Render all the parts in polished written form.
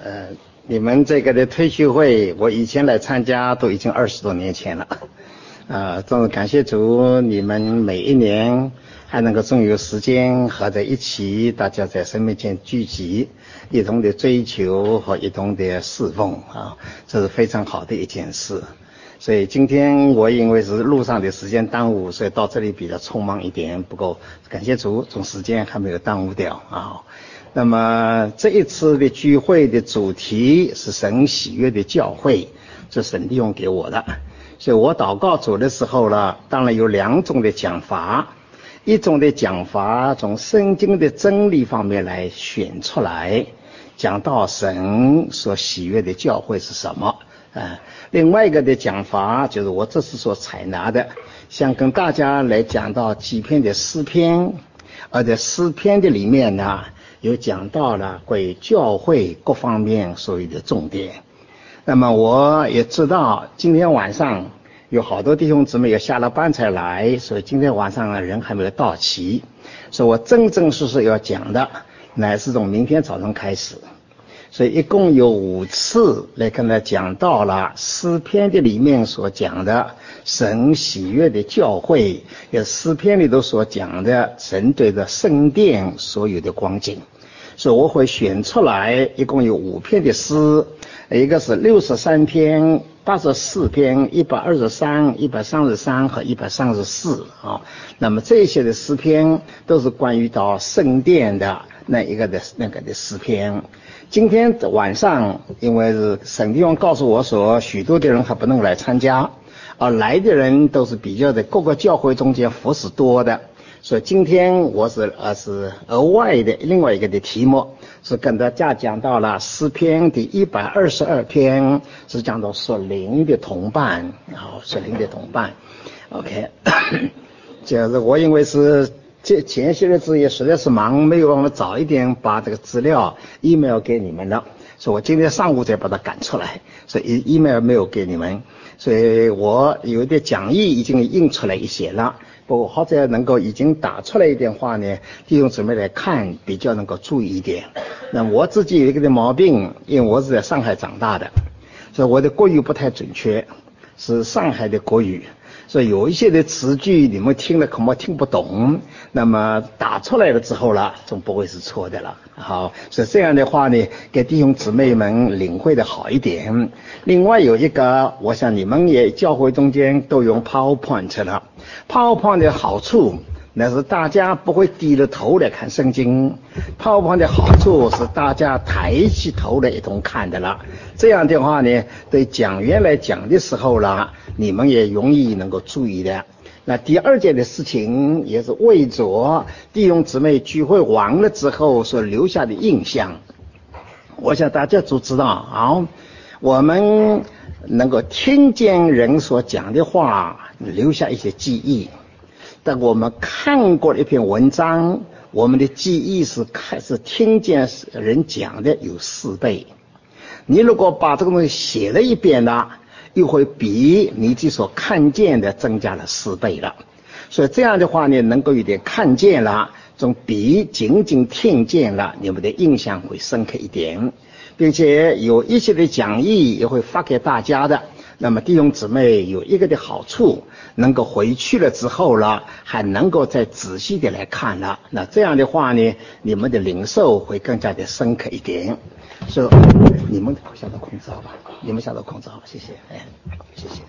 你们这个的退休会，我以前来参加都已经20多年前了。真是感谢主，你们每一年还能够总有时间合在一起，大家在神面前聚集，一同的追求和一同的侍奉啊，这是非常好的一件事。所以今天我因为是路上的时间耽误，所以到这里比较匆忙一点。不过感谢主，总时间还没有耽误掉啊。那么这一次的聚会的主题是神喜悦的教会，这是神利用给我的。所以我祷告主的时候呢，当然有2种的讲法，一种的讲法从圣经的真理方面来选出来，讲到神所喜悦的教会是什么。另外一个的讲法就是我这次所采纳的，想跟大家来讲到几篇的诗篇，而在诗篇的里面呢，有讲到了关于教会各方面所有的重点。那么我也知道今天晚上有好多弟兄姊妹也下了班才来，所以今天晚上人还没有到齐，所以我正正式式要讲的乃是从明天早上开始。所以一共有5次来跟他讲到了诗篇的里面所讲的神喜悦的教会，也诗篇里头所讲的神对着圣殿所有的光景。所以我会选出来一共有5篇的诗，一个是63篇、84篇、123、133和134啊。那么这些的诗篇都是关于到圣殿的那个的诗篇。今天晚上因为是省地方告诉我说许多的人还不能来参加，而来的人都是比较在各个教会中间服侍多的，所以今天我是额外的另外一个的题目，是跟大家讲到了诗篇第122篇，是讲到属灵的同伴，属灵的同伴。OK， 就是我因为是这前些日子也实在是忙，没有办法早一点把这个资料 email 给你们了，所以我今天上午才把它赶出来，所以 email 没有给你们，所以我有的讲义已经印出来一些了，不过好在能够已经打出来一点话呢，弟兄姊妹来看比较能够注意一点。那我自己有一个的毛病，因为我是在上海长大的，所以我的国语不太准确，是上海的国语，所以有一些的词句你们听了恐怕听不懂，那么打出来了之后了，总不会是错的了。好，所以这样的话呢，给弟兄姊妹们领会的好一点。另外有一个，我想你们也教会中间都用 PowerPoint 了。PowerPoint 的好处那是大家不会低着头来看圣经， PowerPoint 的好处是大家抬起头来一同看的了。这样的话呢，对讲员来讲的时候了，你们也容易能够注意的。那第二件的事情也是为着弟兄姊妹聚会完了之后所留下的印象。我想大家都知道啊，我们能够听见人所讲的话，留下一些记忆。但我们看过一篇文章，我们的记忆是听见人讲的有4倍。你如果把这个东西写了一遍了，又会比你所看见的增加了4倍了。所以这样的话呢，能够有点看见了，总比仅仅听见了你们的印象会深刻一点，并且有一些的讲义也会发给大家的。那么弟兄姊妹有一个的好处，能够回去了之后了，还能够再仔细的来看了，那这样的话呢，你们的领受会更加的深刻一点。所以你们下到空照吧，你们下到空照，谢谢，谢谢。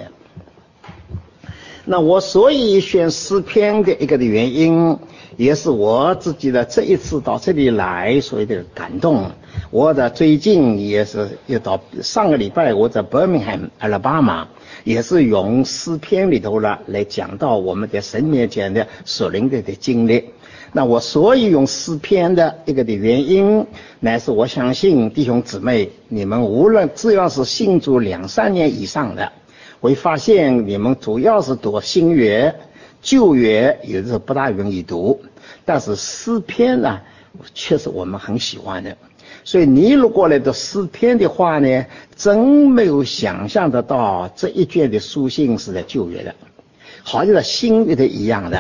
那我所以选诗篇的一个的原因，也是我自己的这一次到这里来所谓的感动。我的最近也到上个礼拜我在 Birmingham Alabama 也是用诗篇里头了来讲到我们在神面前的属灵的经历。那我所以用诗篇的一个的原因，乃是我相信弟兄姊妹，你们无论只要是信主2、3年以上的，会发现你们主要是读新约，旧约有的时候不大容易读，但是诗篇呢，确实我们很喜欢的。所以你如果来读诗篇的话呢，真没有想象得到这一卷的书信是在旧约的，好像在新约的一样的。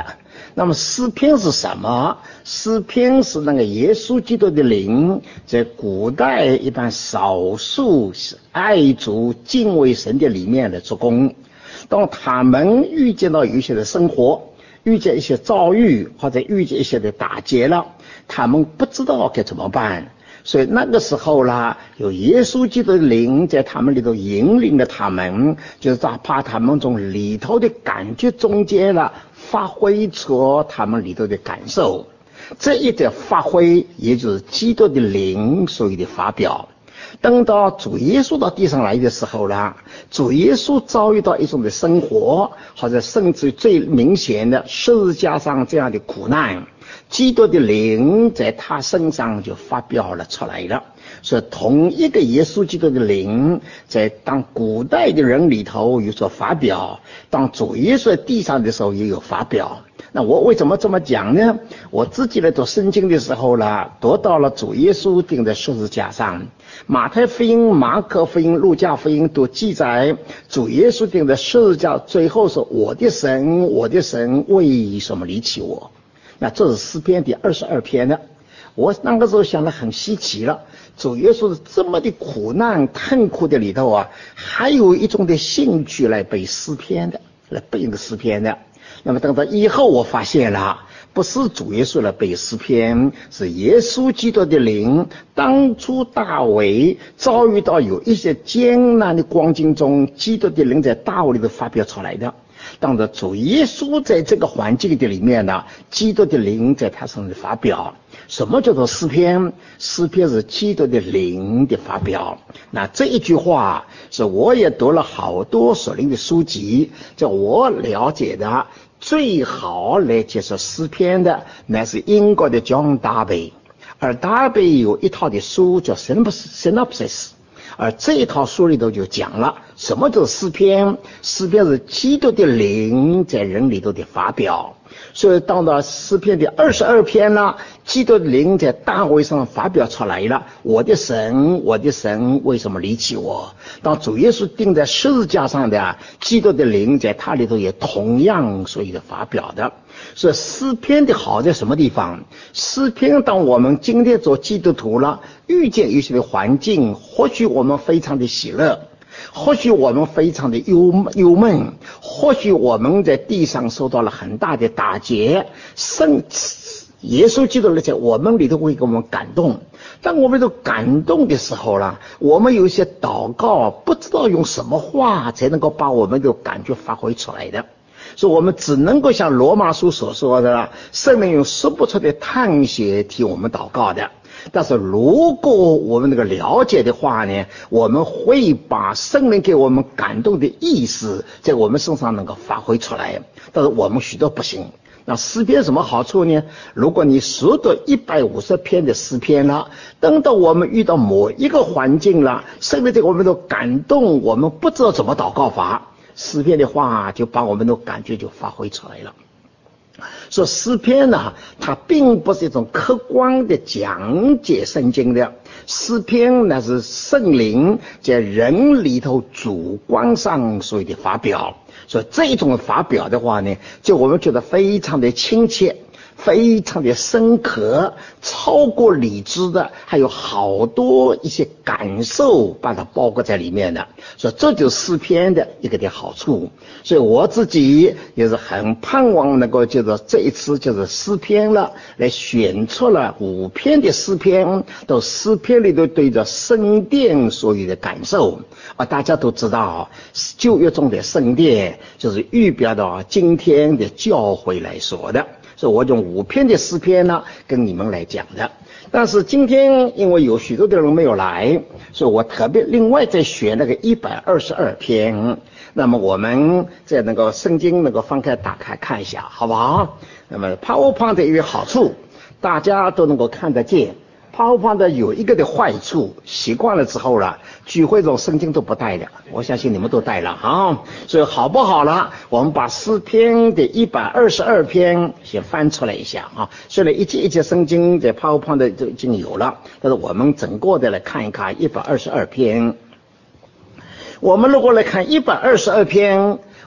那么诗篇是什么？诗篇是那个耶稣基督的灵在古代一般少数爱主敬畏神的里面的做工。当他们遇见到有一些的生活，遇见一些遭遇，或者遇见一些的打击了，他们不知道该怎么办，所以那个时候啦，有耶稣基督的灵在他们里头引领了他们，就是把他们从里头的感觉中间了发挥出他们里头的感受。这一点发挥也就是基督的灵所有的发表。等到主耶稣到地上来的时候啦，主耶稣遭遇到一种的生活，或者甚至最明显的十字架上这样的苦难，基督的灵在他身上就发表了出来了。所以同一个耶稣基督的灵在当古代的人里头有所发表，当主耶稣在地上的时候也有发表。那我为什么这么讲呢？我自己来读圣经的时候啦，读到了主耶稣钉在十字架上，马太福音、马可福音、路加福音都记载主耶稣钉在十字架，最后说我的神，我的神，为什么离弃我？那这是诗篇第22篇的。我那个时候想得很稀奇了，主耶稣是这么的苦难痛苦的里头啊，还有一种的兴趣来背诗篇的，来背那个诗篇的。那么等到以后我发现了，不是主耶稣来背诗篇，是耶稣基督的灵当初大卫遭遇到有一些艰难的光景中，基督的灵在大卫里头发表出来的。当着主耶稣在这个环境的里面呢，基督的灵在他身上发表。什么叫做诗篇？诗篇是基督的灵的发表。那这一句话是我也读了好多属灵的书籍，叫我了解的最好来解释诗篇的，那是英国的 John Darby， 而 Darby 有一套的书叫 Synopsis， 而这一套书里头就讲了什么叫诗篇。诗篇是基督的灵在人里头的发表。所以到了诗篇的22篇呢，基督的灵在大卫上发表出来了，我的神，我的神，为什么离弃我？当主耶稣钉在十字架上的基督的灵在他里头也同样所以的发表的。所以诗篇的好在什么地方？诗篇当我们今天做基督徒了，遇见一些的环境，或许我们非常的喜乐，或许我们非常的忧闷，或许我们在地上受到了很大的打击，耶稣基督在我们里头会给我们感动。当我们都感动的时候了，我们有一些祷告不知道用什么话才能够把我们的感觉发挥出来的，所以我们只能够像罗马书所说的，圣灵用说不出的叹息替我们祷告的。但是如果我们那个了解的话呢，我们会把圣灵给我们感动的意思在我们身上能够发挥出来。但是我们许多不行。那诗篇什么好处呢？如果你熟读150篇的诗篇了，等到我们遇到某一个环境了，圣灵给我们的感动，我们不知道怎么祷告法，诗篇的话就把我们的感觉就发挥出来了。说诗篇呢，它并不是一种客观的讲解圣经的，诗篇那是圣灵在人里头主观上所有的发表。所以这种发表的话呢，就我们觉得非常的亲切，非常的深刻，超过理智的，还有好多一些感受把它包括在里面的。所以这就是诗篇的一个的好处。所以我自己也是很盼望能够就是这一次就是诗篇了，来选出了5篇的诗篇，到诗篇里头对着圣殿所有的感受。大家都知道旧约中的圣殿就是预表到今天的教会来说的，所以我用5篇的诗篇呢跟你们来讲的。但是今天因为有许多的人没有来，所以我特别另外再选那个122篇。那么我们在那个圣经那个翻开打开看一下好不好？那么 PowerPoint 的一个好处大家都能够看得见， PowerPoint 有一个的坏处，习惯了之后了，聚会中圣经都不带了，我相信你们都带了啊。所以好不好了，我们把诗篇的122篇先翻出来一下啊。虽然一节一节圣经在 PowerPoint 就已经有了，但是我们整个的来看一看122篇。我们如果来看122篇，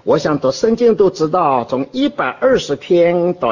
我想读圣经都知道，从120篇到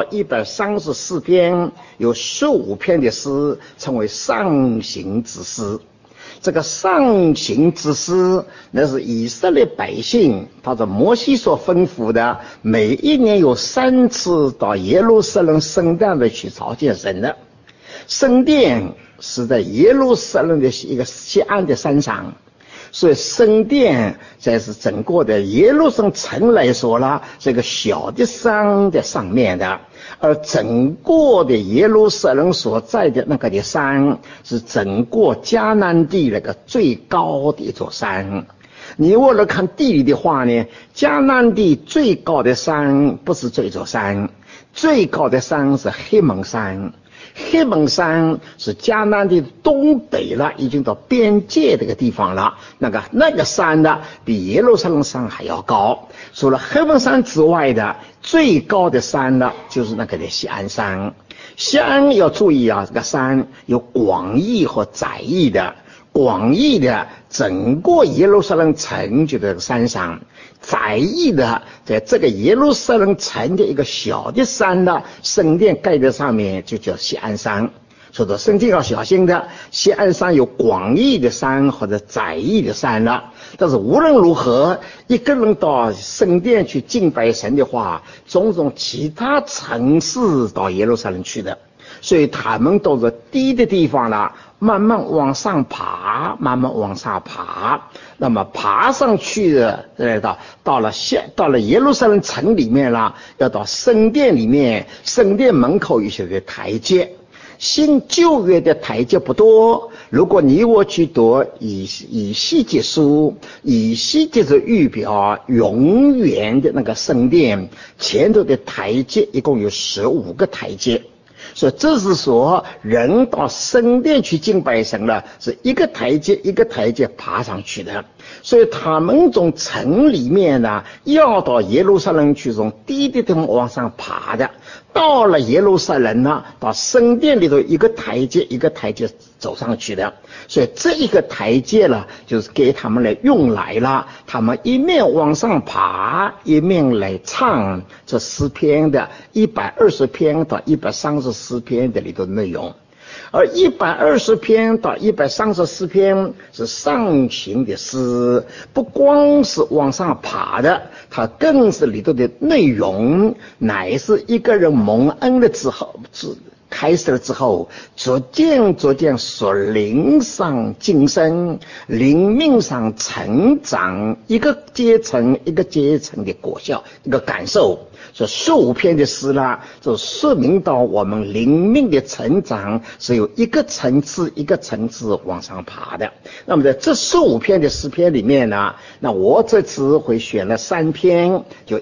134篇，有15篇的诗称为上行之诗。这个上行之诗，那是以色列百姓，他的摩西所吩咐的，每一年有3次到耶路撒冷圣殿的去朝见神的。圣殿是在耶路撒冷的一个西岸的山上，所以圣殿在是整个的耶路撒冷城来说呢，是一个小的山的上面的，而整个的耶路撒冷所在的那个的山，是整个迦南地那个最高的一座山。你如果看地理的话呢，迦南地最高的山不是这座山，最高的山是黑蒙山。黑蒙山是迦南的东北了，已经到边界这个地方了。那个山呢，比耶路撒冷山还要高。除了黑蒙山之外的最高的山呢，就是那个的锡安山。锡安要注意啊，这个山有广义和窄义的。广义的整个耶路撒冷城就在这个山上，窄义的在这个耶路撒冷城的一个小的山的圣殿盖在上面，就叫锡安山。所以说圣经要小心的，锡安山有广义的山或者窄义的山了。但是无论如何，一个人到圣殿去敬拜神的话，总从其他城市到耶路撒冷去的，所以他们都是低的地方了，慢慢往上爬，慢慢往上爬。那么爬上去的，到了耶路撒冷城里面了，要到圣殿里面，圣殿门口有些个台阶。新旧约的台阶不多，如果你我去读以西结书，以西结的预表永远的那个圣殿前头的台阶一共有15个台阶。所以这是说人到圣殿去敬拜神了，是一个台阶一个台阶爬上去的。所以他们从城里面呢，要到耶路撒冷去，从低的地方往上爬的。到了耶路撒冷呢，到圣殿里头一个台阶一个台阶走上去的。所以这一个台阶呢，就是给他们来用来了，他们一面往上爬，一面来唱这诗篇的120篇到134篇的里头内容。而120篇到134篇是上行的诗，不光是往上爬的，它更是里头的内容，乃是一个人蒙恩了之后，开始了之后，逐渐所灵上晋升，灵命上成长，一个阶层一个阶层的果效，一个感受。这15篇的诗啦，就说明到我们灵命的成长是有一个层次一个层次往上爬的。那么在这15篇的诗篇里面呢，那我这次会选了3篇，就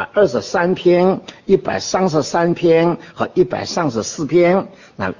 123篇、133篇和134篇。那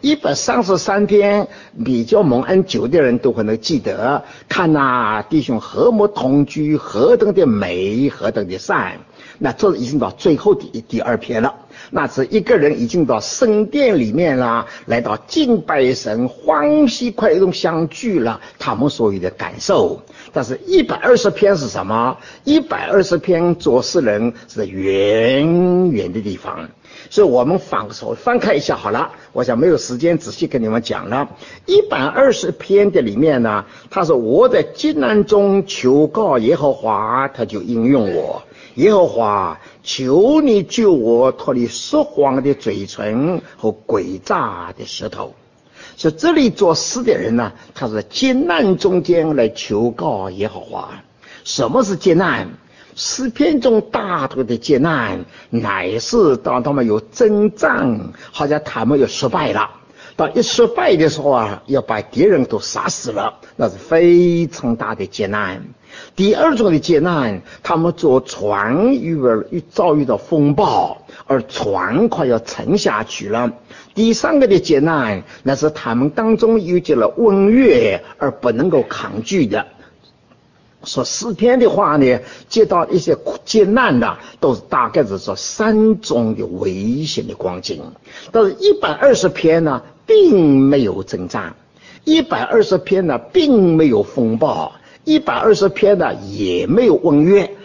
133篇比较蒙恩久的人都可能记得，看呐，弟兄和睦同居，何等的美，何等的善。那这已经到最后第2篇了，那是一个人已经到圣殿里面了，来到敬拜神，欢喜快乐相聚了，他们所有的感受。但是120篇是什么？120篇做事人是在远远的地方。所以我们翻开一下好了，我想没有时间仔细跟你们讲了。120篇的里面呢，他说我在艰难中求告耶和华，他就应用我。耶和华，求你救我脱离说谎的嘴唇和诡诈的舌头。所以这里做诗的人呢，他是在艰难中间来求告耶和华。什么是艰难？诗篇中大多的艰难，乃是当他们有征战，好像他们又失败了。当一失败的时候啊，要把敌人都杀死了，那是非常大的艰难。第二种的艰难，他们坐船遭遇到风暴，而船快要沉下去了。第3个的艰难，那是他们当中遇见了瘟疫而不能够抗拒的。说诗篇的话呢，接到一些艰难的，都是大概是说3种的危险的光景。但是120篇呢，并没有征战；120篇呢，并没有风暴；120篇呢，也没有瘟疫。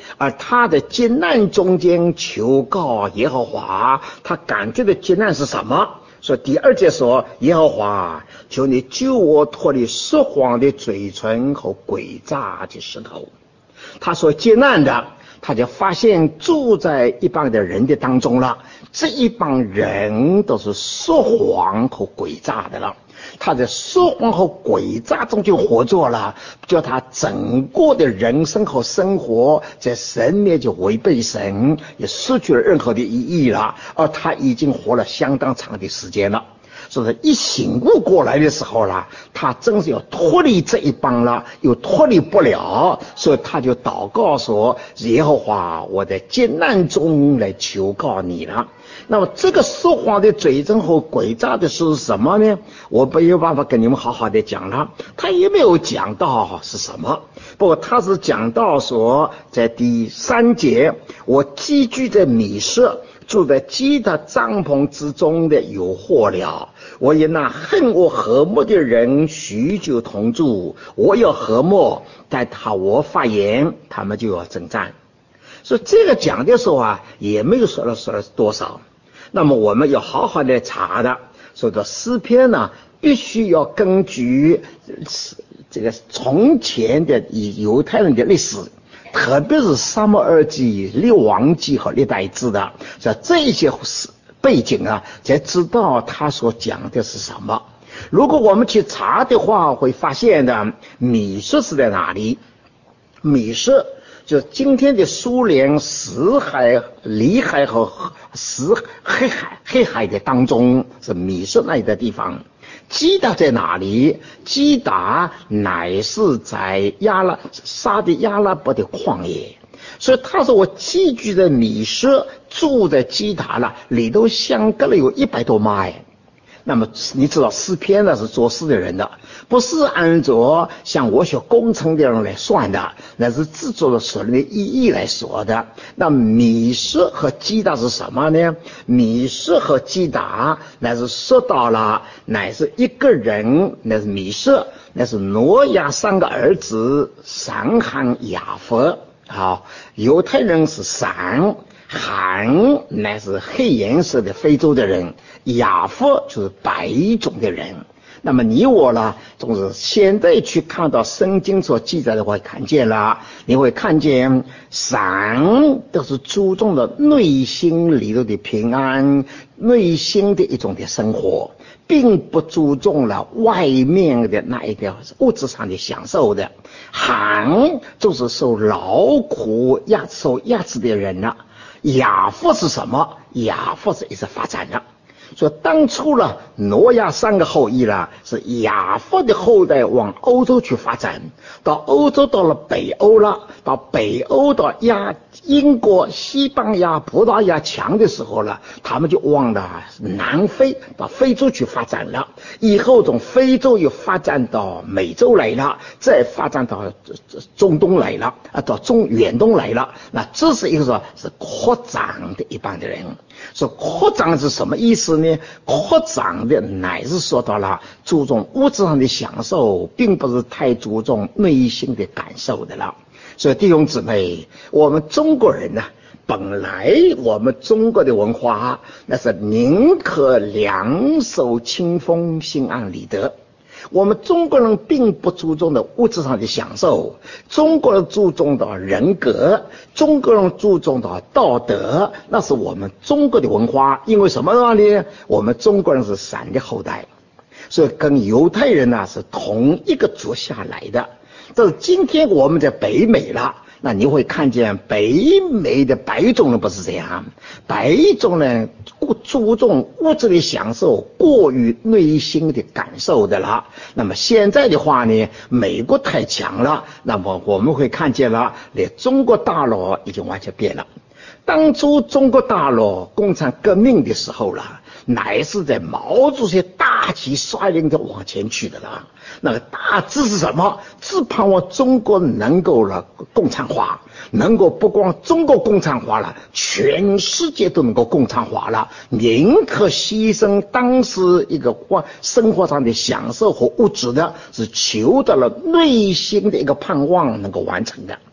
而他的艰难中间求告耶和华，他感觉的艰难是什么？所以第2节说，耶和华，求你救我脱离说谎的嘴唇和诡诈的舌头。他所艰难的，他就发现住在一帮的人的当中了，这一帮人都是说谎和诡诈的了。他在说谎和诡诈中就活着了，叫他整个的人生和生活在神面前违背神，也失去了任何的意义了，而他已经活了相当长的时间了。所以一醒悟过来的时候了，他真是要脱离这一帮了，又脱离不了，所以他就祷告说，耶和华，我在艰难中来求告你了。那么这个说谎的嘴唇和诡诈的是什么呢？我没有办法跟你们好好的讲了，他也没有讲到是什么。不过他是讲到说，在第3节，我寄居在米色，住在基的帐篷之中的有祸了。我与那恨我和睦的人许久同住，我要和睦，但我发言，他们就要征战。所以这个讲的时候啊，也没有说了多少。那么我们要好好的查的，说的诗篇呢，必须要根据这个从前的犹太人的历史，特别是撒母耳记、列王记和历代志的，这些背景啊，才知道他所讲的是什么。如果我们去查的话，会发现的，米色是在哪里？米色就今天的苏联死海、里海和黑海的当中，是米色那一个地方。基达在哪里？基达乃是在沙地阿拉伯的旷野，所以他说我寄居在米色，住在基达了，里头相隔了有100多迈。那么你知道诗篇呢是做诗的人的，不是按照像我学工程的人来算的，那是制作了所谓的意义来说的。那米色和基达是什么呢？米色和基达乃是说到了，乃是一个人，乃是米色，乃是挪亚3个儿子闪、含、雅弗。好，犹太人是闪，含乃是黑颜色的非洲的人，雅弗就是白种的人。那么你我呢，总是现在去看到圣经所记载的话，看见了，你会看见闪都是注重了内心里头的平安，内心的一种的生活，并不注重了外面的那一个物质上的享受的。含就是受劳苦受压制的人了。雅弗是什么？雅弗是一直发展的。所以当初了，挪亚3个后裔了，是雅弗的后代往欧洲去发展，到欧洲到了北欧了，到北欧到英国、西班牙、葡萄牙强的时候了，他们就往了南非到非洲去发展了，以后从非洲又发展到美洲来了，再发展到中东来了，到远东来了。那这是一个说是扩张的一帮的人。说扩张是什么意思呢？扩张的乃是说到了注重物质上的享受，并不是太注重内心的感受的了。所以弟兄姊妹，我们中国人呢，本来我们中国的文化那是宁可两手清风，心安理得。我们中国人并不注重的物质上的享受，中国人注重到人格，中国人注重到道德，那是我们中国的文化。因为什么呢？我们中国人是闪的后代，所以跟犹太人呢是同一个族下来的。这是今天我们在北美了，那你会看见北美的白种人不是这样，白种人注重物质的享受，过于内心的感受的了。那么现在的话呢，美国太强了，那么我们会看见了，连中国大陆已经完全变了。当初中国大陆共产革命的时候了，乃是在毛主席大旗率领着往前去的了。那个大志是什么？只盼望中国能够了共产化，能够不光中国共产化了，全世界都能够共产化了，宁可牺牲当时一个生活上的享受和物质的，是求到了内心的一个盼望能够完成的。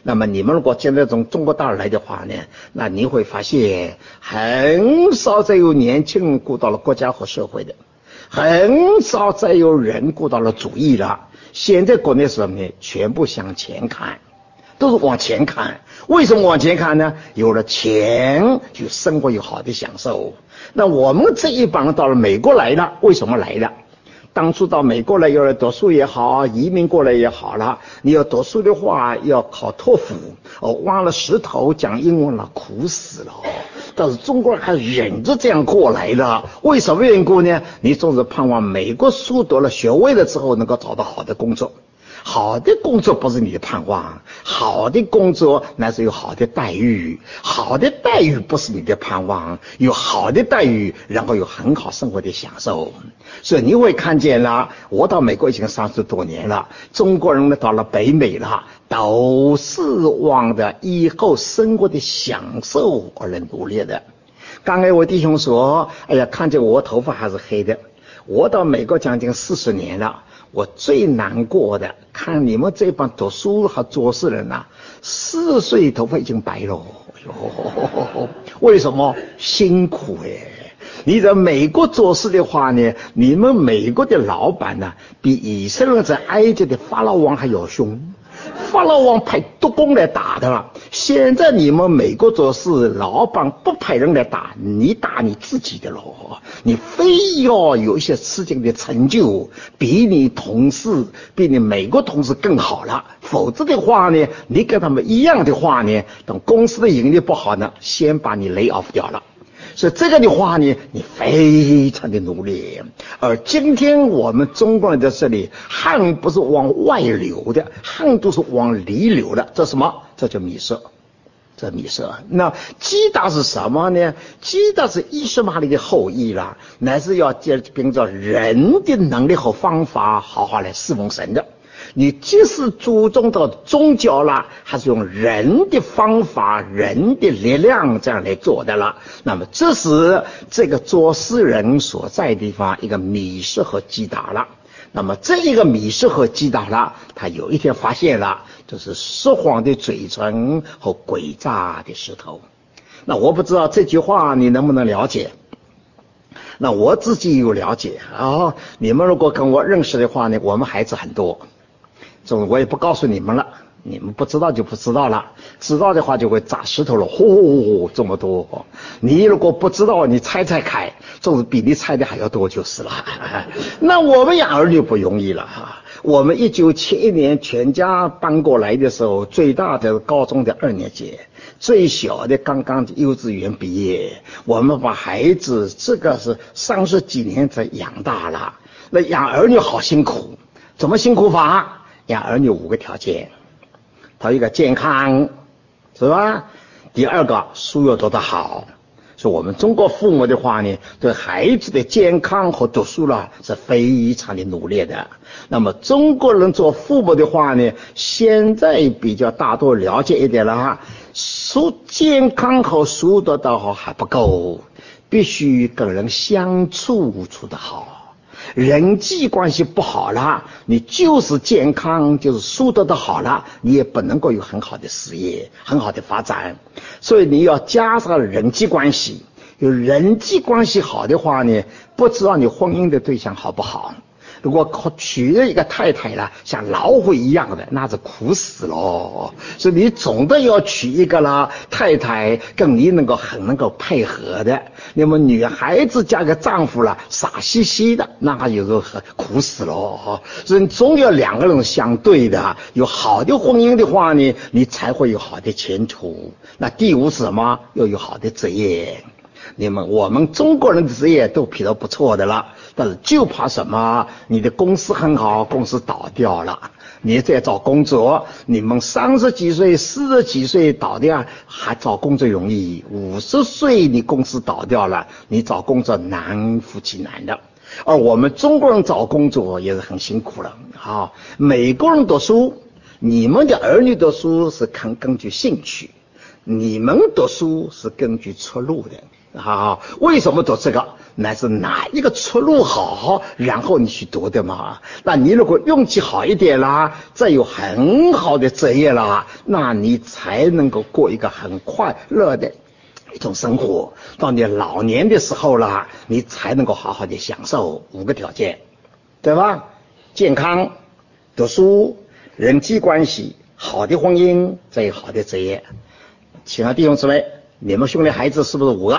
那么你们如果现在从中国大陆来的话呢，那你会发现很少再有年轻人顾到了国家和社会的，很少再有人顾到了主义了。现在国内是什么呢？全部向前看，都是往前看。为什么往前看呢？有了钱，就生活有好的享受。那我们这一帮人到了美国来了，为什么来了？当初到美国来要来读书也好，移民过来也好了，你要读书的话要考托福，挖了石头讲英文了，苦死了。但是中国人还忍着这样过来的，为什么缘故呢？你总是盼望美国书读了学位了之后能够找到好的工作。好的工作不是你的盼望，好的工作那是有好的待遇，好的待遇不是你的盼望，有好的待遇然后有很好生活的享受。所以你会看见了，我到美国已经30多年了，中国人呢到了北美了，都是往着以后生活的享受而来努力的。刚才我弟兄说，哎呀，看见我头发还是黑的，我到美国将近40年了，我最难过的看你们这帮读书和做事人啊，40岁头发已经白了，为什么？辛苦你在美国做事的话呢，你们美国的老板呢，比以色列在埃及的法老王还要凶。法老王派督工来打的了，现在你们美国做事，老板不派人来打，你打你自己的咯。你非要有一些事情的成就，比你同事，比你美国同事更好了，否则的话呢，你跟他们一样的话呢，等公司的盈利不好呢，先把你 lay off 掉了。所以这个的话呢，你非常的努力。而今天我们中国人在这里，汉不是往外流的，汉都是往里流的。这什么？这叫米色。这米色。那基达是什么呢？基达是伊斯玛利的后裔啦，乃是要凭着人的能力和方法，好好来侍奉神的。你即使注重到宗教了，还是用人的方法、人的力量这样来做的了。那么这是这个做事人所在的地方一个米色和基达了。那么这一个米色和基达了，他有一天发现了，就是说谎的嘴唇和诡诈的舌头。那我不知道这句话你能不能了解？那我自己有了解啊。你们如果跟我认识的话呢，我们孩子很多。我也不告诉你们了，你们不知道就不知道了，知道的话就会砸石头了。这么多！你如果不知道，你猜猜看，就是比你猜的还要多就是了。那我们养儿女不容易了哈。我们1971年全家搬过来的时候，最大的高中的2年级，最小的刚刚幼稚园毕业。我们把孩子这个是30几年才养大了。那养儿女好辛苦，怎么辛苦法？养儿女5个条件，头一个健康，是吧？第2个书要读得好，所以我们中国父母的话呢，对孩子的健康和读书了是非常的努力的。那么中国人做父母的话呢，现在比较大多了解一点了哈，书健康和书读得好还不够，必须跟人相处得好。人际关系不好了，你就是健康，就是书读得好了，你也不能够有很好的事业，很好的发展。所以你要加上人际关系，有人际关系好的话呢，不知道你婚姻的对象好不好。如果娶了一个太太了，像老虎一样的，那是苦死了。所以你总的要娶一个啦太太，跟你很能够配合的。那么女孩子嫁给丈夫了，傻兮兮的，那有时候很苦死了。所以总要2个人相对的，有好的婚姻的话呢，你才会有好的前途。那第5是什么？要有好的职业。我们中国人的职业都比较不错的了，但是就怕什么？你的公司很好，公司倒掉了，你在找工作，你们30几岁、40几岁倒掉还找工作容易，50岁你公司倒掉了，你找工作难乎其难的。而我们中国人找工作也是很辛苦了啊。美国人读书，你们的儿女读书是根据兴趣，你们读书是根据出路的。为什么读这个？ 乃是哪一个出路好，然后你去读的嘛。那你如果运气好一点啦，再有很好的职业啦，那你才能够过一个很快乐的一种生活。到你老年的时候啦，你才能够好好的享受5个条件，对吧？健康、读书、人际关系、好的婚姻，再有好的职业。亲爱的弟兄姊妹，你们兄弟孩子是不是5个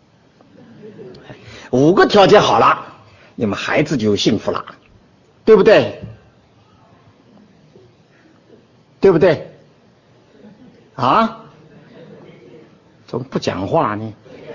？5个条件好了，你们孩子就幸福了，对不对？对不对？啊？怎么不讲话呢？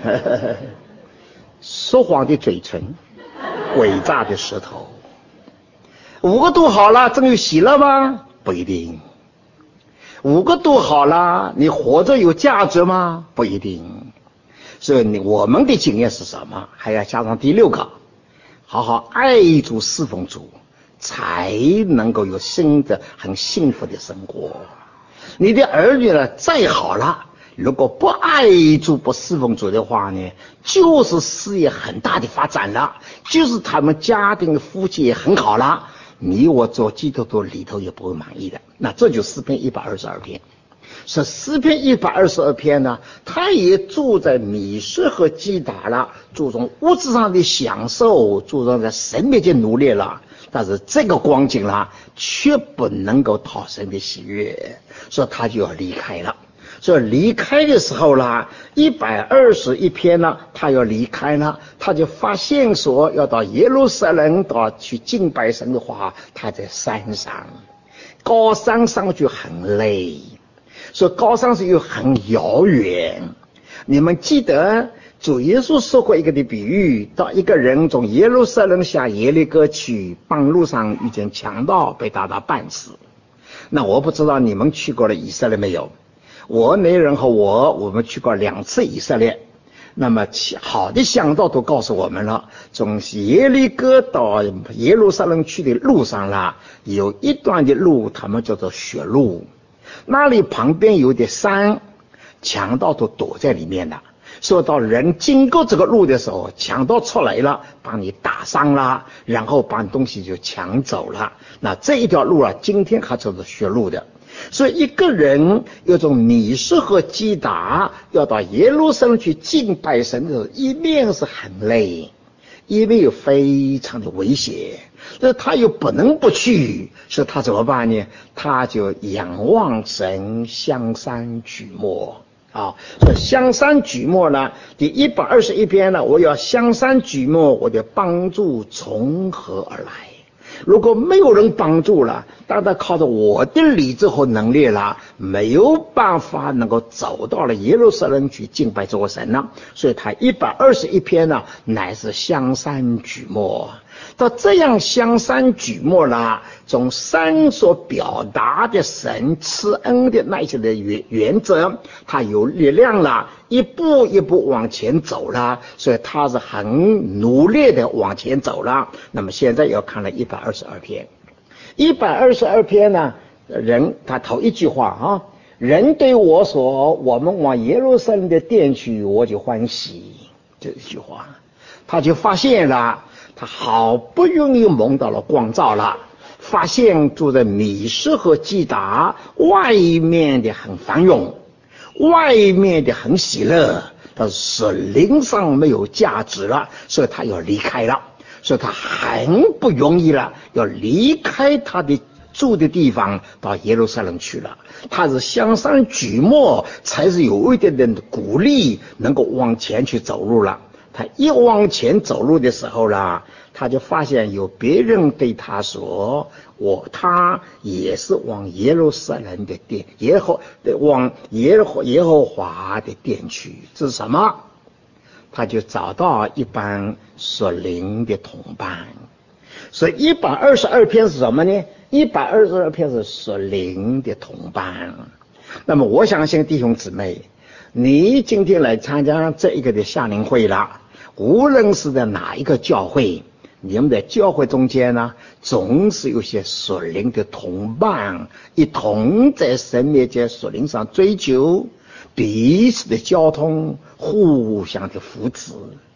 说谎的嘴唇，诡诈的舌头。5个都好了，真有喜乐吗？不一定。5个都好了，你活着有价值吗？不一定。所以我们的经验是什么？还要加上第6个，好好爱主侍奉主，才能够有新的很幸福的生活。你的儿女呢再好了，如果不爱主不侍奉主的话呢，就是事业很大的发展了，就是他们家庭夫妻也很好了，你我做基督徒里头也不会满意的。那这就诗篇122篇。说诗篇122篇呢，他也住在米色和基达了，注重物质上的享受，注重在神面前努力了，但是这个光景啦，却不能够讨神的喜悦，所以他就要离开了。所以离开的时候啦，121篇呢，他要离开了，他就发现说要到耶路撒冷到去敬拜神的话，他在山上，高山上去很累，所以高山是又很遥远。你们记得主耶稣说过一个的比喻，到一个人从耶路撒冷下耶利哥去，半路上遇见强盗，被打到半死。那我不知道你们去过了以色列没有？我那人和我们去过2次以色列。那么好的向导都告诉我们了，从耶利哥到耶路撒冷去的路上啦，有一段的路他们叫做血路，那里旁边有点山，强盗都躲在里面的。说到人经过这个路的时候，强盗出来了，把你打伤了，然后把你东西就抢走了。那这一条路啊，今天还叫做血路的。所以一个人要从米色和基达要到耶路撒冷去敬拜神的时候，一面是很累，一面又非常的危险，那他又不能不去，所以他怎么办呢？他就仰望神，向山举目啊。所以向山举目呢，第121篇呢，我要向山举目，我的帮助从何而来？如果没有人帮助了，当他靠着我的理智和能力了，没有办法能够走到了耶路撒冷去敬拜这位神呢。所以他121篇呢，乃是向山举目。到这样向山举目了，从山所表达的神赐恩的那些的原则，他有力量了，一步一步往前走了，所以他是很努力的往前走了。那么现在要看了122篇，122篇呢，人他头一句话啊，人对我说，我们往耶路撒冷的殿去，我就欢喜，这一句话，他就发现了。他好不容易蒙到了光照了，发现住在米色和基达外面的很繁荣，外面的很喜乐，但是灵上没有价值了，所以他要离开了，所以他很不容易了，要离开他的住的地方到耶路撒冷去了。他是向山举目，才是有一点点的鼓励，能够往前去走路了。他一往前走路的时候啦，他就发现有别人对他说，他也是往耶路撒冷的殿，往耶和华的殿去。这是什么？他就找到一帮属灵的同伴。所以122篇是什么呢？122篇是属灵的同伴。那么我相信弟兄姊妹，你今天来参加这一个的夏令会了，无论是在哪一个教会，你们在教会中间呢，总是有些属灵的同伴，一同在神面前属灵上追求，彼此的交通，互相的扶持。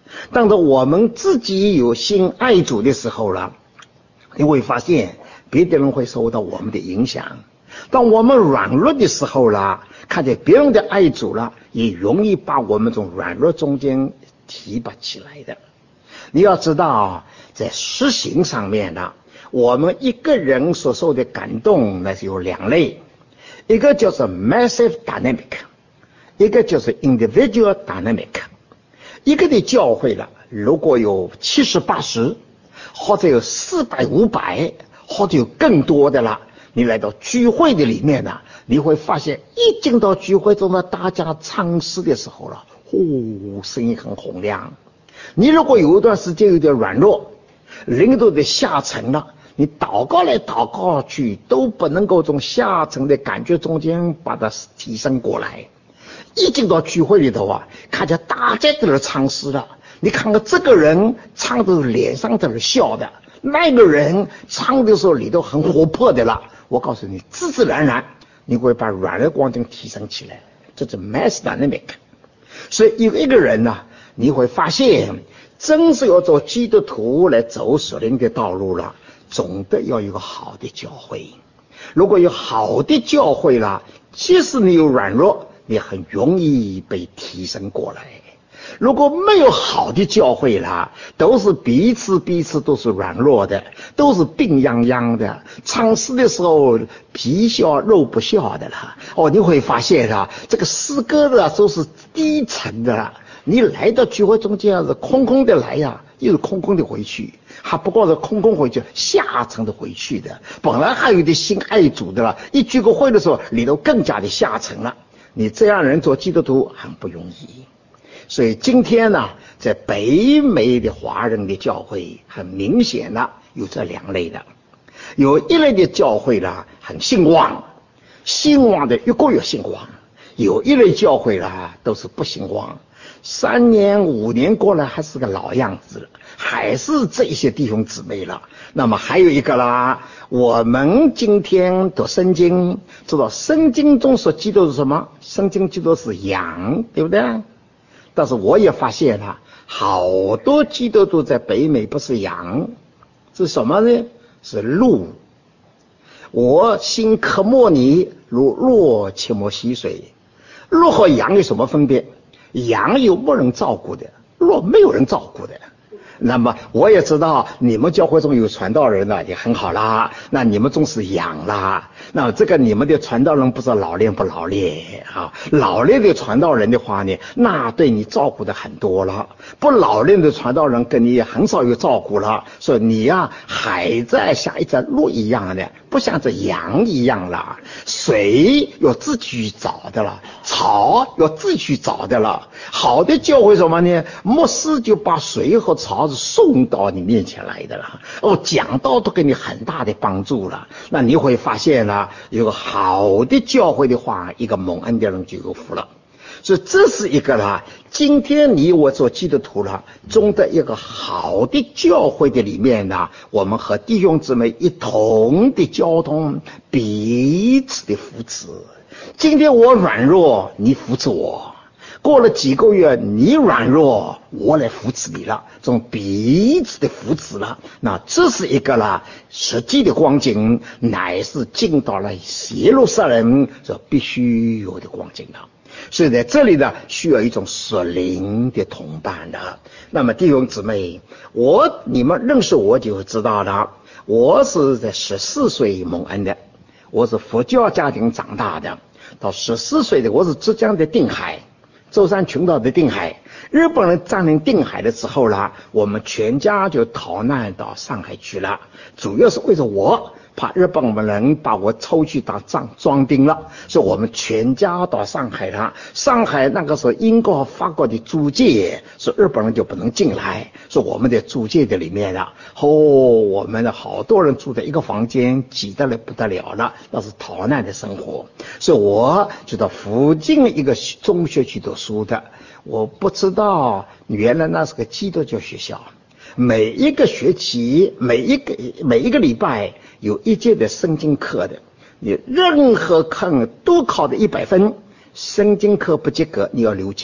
当着我们自己有心爱主的时候了，你会发现别的人会受到我们的影响。当我们软弱的时候了，看见别人的爱主了，也容易把我们从软弱中间提拔起来的。你要知道，在实行上面呢，我们一个人所受的感动那是有两类，一个叫做 massive dynamic， 一个就是 individual dynamic。 一个的教会了，如果有70、80，或者有400、500，或者有更多的了，你来到聚会的里面呢，你会发现一进到聚会中呢，大家唱诗的时候了，声音很洪亮。你如果有一段时间有点软弱，灵都得下沉了，你祷告来祷告去都不能够从下沉的感觉中间把它提升过来。一进到聚会里头啊，看见大家在那唱诗了，你看看这个人唱的脸上在那笑的，那个人唱的时候里头很活泼的了，我告诉你，自自然然你会把软弱光景提升起来，这是 mass dynamic。 所以一个人呢，你会发现真是要做基督徒来走属灵的道路了，总得要有个好的教会。如果有好的教会了，即使你有软弱，你很容易被提升过来。如果没有好的教会啦，都是彼此都是软弱的，都是病殃殃的，唱诗的时候皮笑肉不笑的啦。你会发现啊，这个诗歌的都是低沉的啦。你来到聚会中间是空空的来呀，又是空空的回去，还不过是空空回去，下沉的回去的。本来还有点心爱主的了，一聚个会的时候里头更加的下沉了。你这样人做基督徒很不容易。所以今天呢，在北美的华人的教会很明显的有这两类的。有一类的教会呢很兴旺，兴旺的越过越兴旺；有一类教会呢都是不兴旺，3年5年过来还是个老样子了，还是这些弟兄姊妹了。那么还有一个啦，我们今天读圣经，知道圣经中所记录是什么？圣经记录是羊，对不对？但是我也发现了，好多基督徒在北美不是羊，是什么呢？是鹿。我心渴慕你，如鹿切莫溪水。鹿和羊有什么分别？羊有没人照顾的，鹿没有人照顾的。那么我也知道你们教会中有传道人了，也很好啦，那你们总是羊啦。那这个你们的传道人不是老练不老练啊？老练的传道人的话呢，那对你照顾的很多了；不老练的传道人跟你也很少有照顾了。所以你呀，还在像一只鹿一样的，不像这羊一样了。水要自己去找的了，草要自己去找的了。好的教会什么呢？牧师就把水和草送到你面前来的了。讲道都给你很大的帮助了。那你会发现了，有个好的教会的话，一个蒙恩的人就有福了。所以这是一个啦，今天你我做基督徒了，中的一个好的教会的里面呢，我们和弟兄姊妹一同的交通，彼此的扶持。今天我软弱，你扶持我；过了几个月，你软弱，我来扶持你了，这种彼此的扶持了。那这是一个啦，实际的光景，乃是进到了耶路撒冷所必须有的光景了。所以在这里呢，需要一种属灵的同伴的。那么弟兄姊妹，你们认识我就知道了，我是在14岁蒙恩的，我是佛教家庭长大的。到14岁的，我是浙江的定海，舟山群岛的定海。日本人占领定海的时候呢，我们全家就逃难到上海去了，主要是为了我怕日本人把我抽去当壮丁了，所以我们全家到上海了。上海那个时候英国和法国的租界，所以日本人就不能进来，所以我们在租界的里面了。我们的好多人住在一个房间，挤得来不得了了，那是逃难的生活。所以我就到附近一个中学去读书的。我不知道原来那是个基督教学校，每一个学期每一个礼拜有一节的圣经课的，你任何课都考的100分，圣经课不及格你要留级的，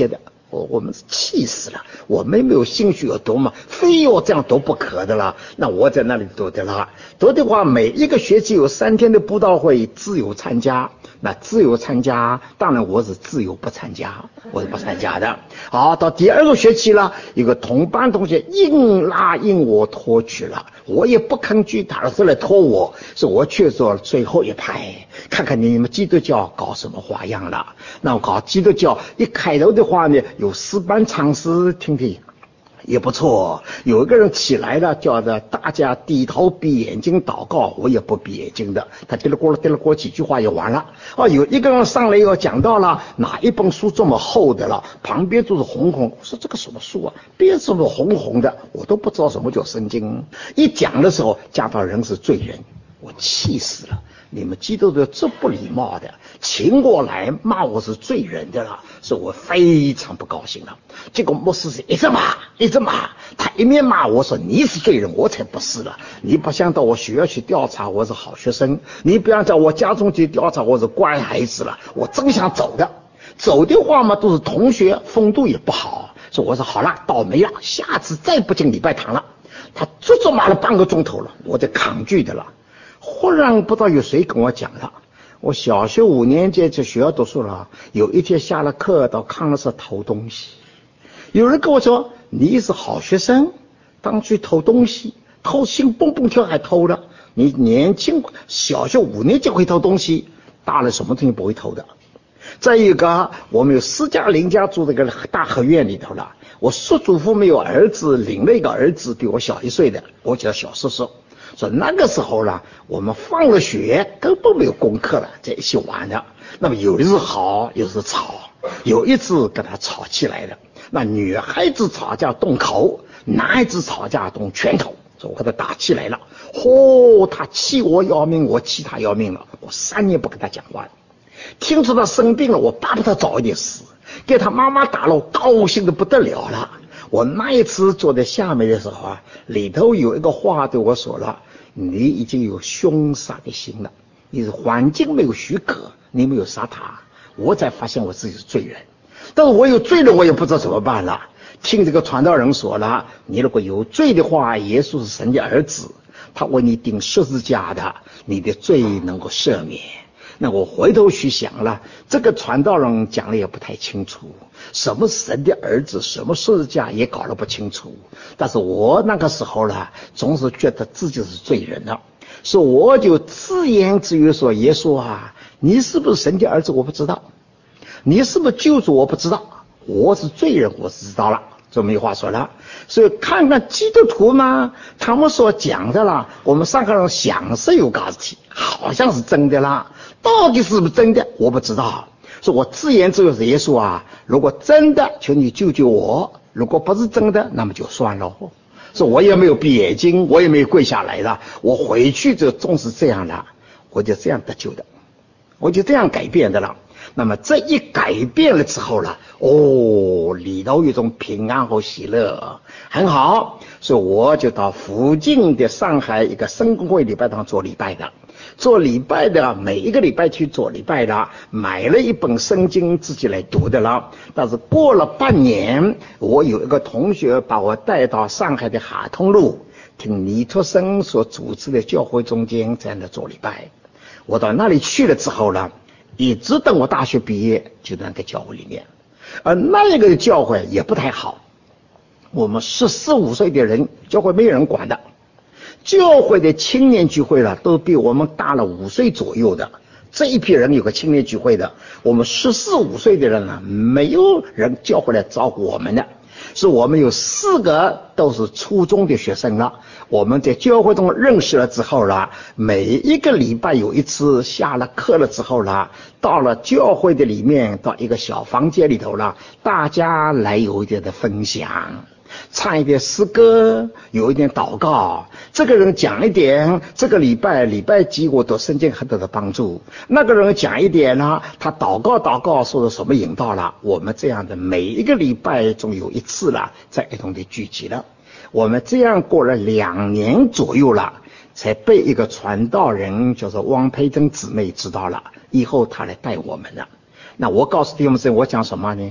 我们气死了，我们没有兴趣要读嘛，非要这样读不可的了。那我在那里读的了，读的话每一个学期有3天的布道会，自由参加。那自由参加，当然我是自由不参加，我是不参加的。好，到第2个学期了，有个同班同学硬拉硬我拖去了，我也不肯去，他是来拖我，所以我去做最后一排，看看你们基督教搞什么花样了。那我搞基督教一开头的话呢，有诗班唱诗听听也不错，有一个人起来了，叫着大家低头闭眼睛祷告，我也不闭眼睛的，他嘀了过几句话就完了。有一个人上来要讲到了哪一本书这么厚的了，旁边都是红红，我说这个什么书啊，边是红红的，我都不知道什么叫圣经。一讲的时候讲到人是罪人，我气死了。你们基督徒这不礼貌的，请过来骂我是罪人的了，所以我非常不高兴了。结果牧师是一直骂，他一面骂我说你是罪人，我才不是了。你不想到我学校去调查我是好学生，你不要在我家中去调查我是乖孩子了，我真想走的。走的话嘛都是同学，风度也不好，所以我说好了，倒霉了，下次再不进礼拜堂了。他足足骂了半个钟头了，我在抗拒的了。忽然不知道有谁跟我讲了，我小学5年级在学校读书了，有一天下了课到康乐社偷东西，有人跟我说你是好学生，当去偷东西，偷心蹦蹦跳还偷了，你年轻小学5年级会偷东西，大了什么东西不会偷的。再一个，我们有4家邻家住这个大合院里头了，我叔祖父没有儿子，领了一个儿子比我小1岁的，我叫小叔叔。说那个时候了，我们放了学根本没有功课了，在一起玩的。那么有的是好，有的是吵。有一次跟他吵起来了，那女孩子吵架动口，男孩子吵架动拳头，说我和他打起来了。他气我要命，我气他要命了。我3年不跟他讲话了。听说他生病了，我巴不得早一点死。给他妈妈打了，我高兴的不得了了。我那一次坐在下面的时候啊，里头有一个话对我说了，你已经有凶杀的心了，你是环境没有许可，你没有杀他，我才发现我自己是罪人。但是我有罪了，我也不知道怎么办了。听这个传道人说了，你如果有罪的话，耶稣是神的儿子，他为你钉十字架的，你的罪能够赦免。那我回头去想了，这个传道人讲的也不太清楚，什么神的儿子，什么十字架也搞得不清楚。但是我那个时候呢，总是觉得自己是罪人了，所以我就自言自语说，耶稣啊，你是不是神的儿子我不知道，你是不是救主我不知道，我是罪人我知道了，这没话说了。所以看看基督徒嘛，他们所讲的啦，我们上个人想是有嘎子体，好像是真的啦，到底是不是真的我不知道。所以我自言自语是耶稣啊，如果真的求你救救我，如果不是真的那么就算了。所以我也没有闭眼睛，我也没有跪下来了，我回去就总是这样了，我就这样得救的，我就这样改变的了。那么这一改变了之后了，里头有一种平安和喜乐，很好。所以我就到附近的上海一个圣公会礼拜堂做礼拜的，每一个礼拜去做礼拜的，买了一本圣经自己来读的了。但是过了半年，我有一个同学把我带到上海的哈通路，听尼托生所组织的教会中间在那做礼拜。我到那里去了之后呢，一直等我大学毕业就在那个教会里面，而那个教会也不太好，我们14、15岁的人，教会没有人管的，教会的青年聚会了都比我们大了5岁左右的，这一批人有个青年聚会的，我们14、15岁的人呢，没有人教会来招呼我们的，是我们有4个都是初中的学生了。我们在教会中认识了之后了，每一个礼拜有一次下了课了之后了，到了教会的里面，到一个小房间里头了，大家来有一点的分享，唱一点诗歌，有一点祷告，这个人讲一点，这个礼拜几我读圣经很多的帮助，那个人讲一点呢，他祷告说是什么引导了，我们这样的每一个礼拜中有一次了，在一同的聚集了。我们这样过了2年左右了，才被一个传道人叫做汪培珍姊妹知道了，以后他来带我们了。那我告诉弟兄们，我讲什么呢？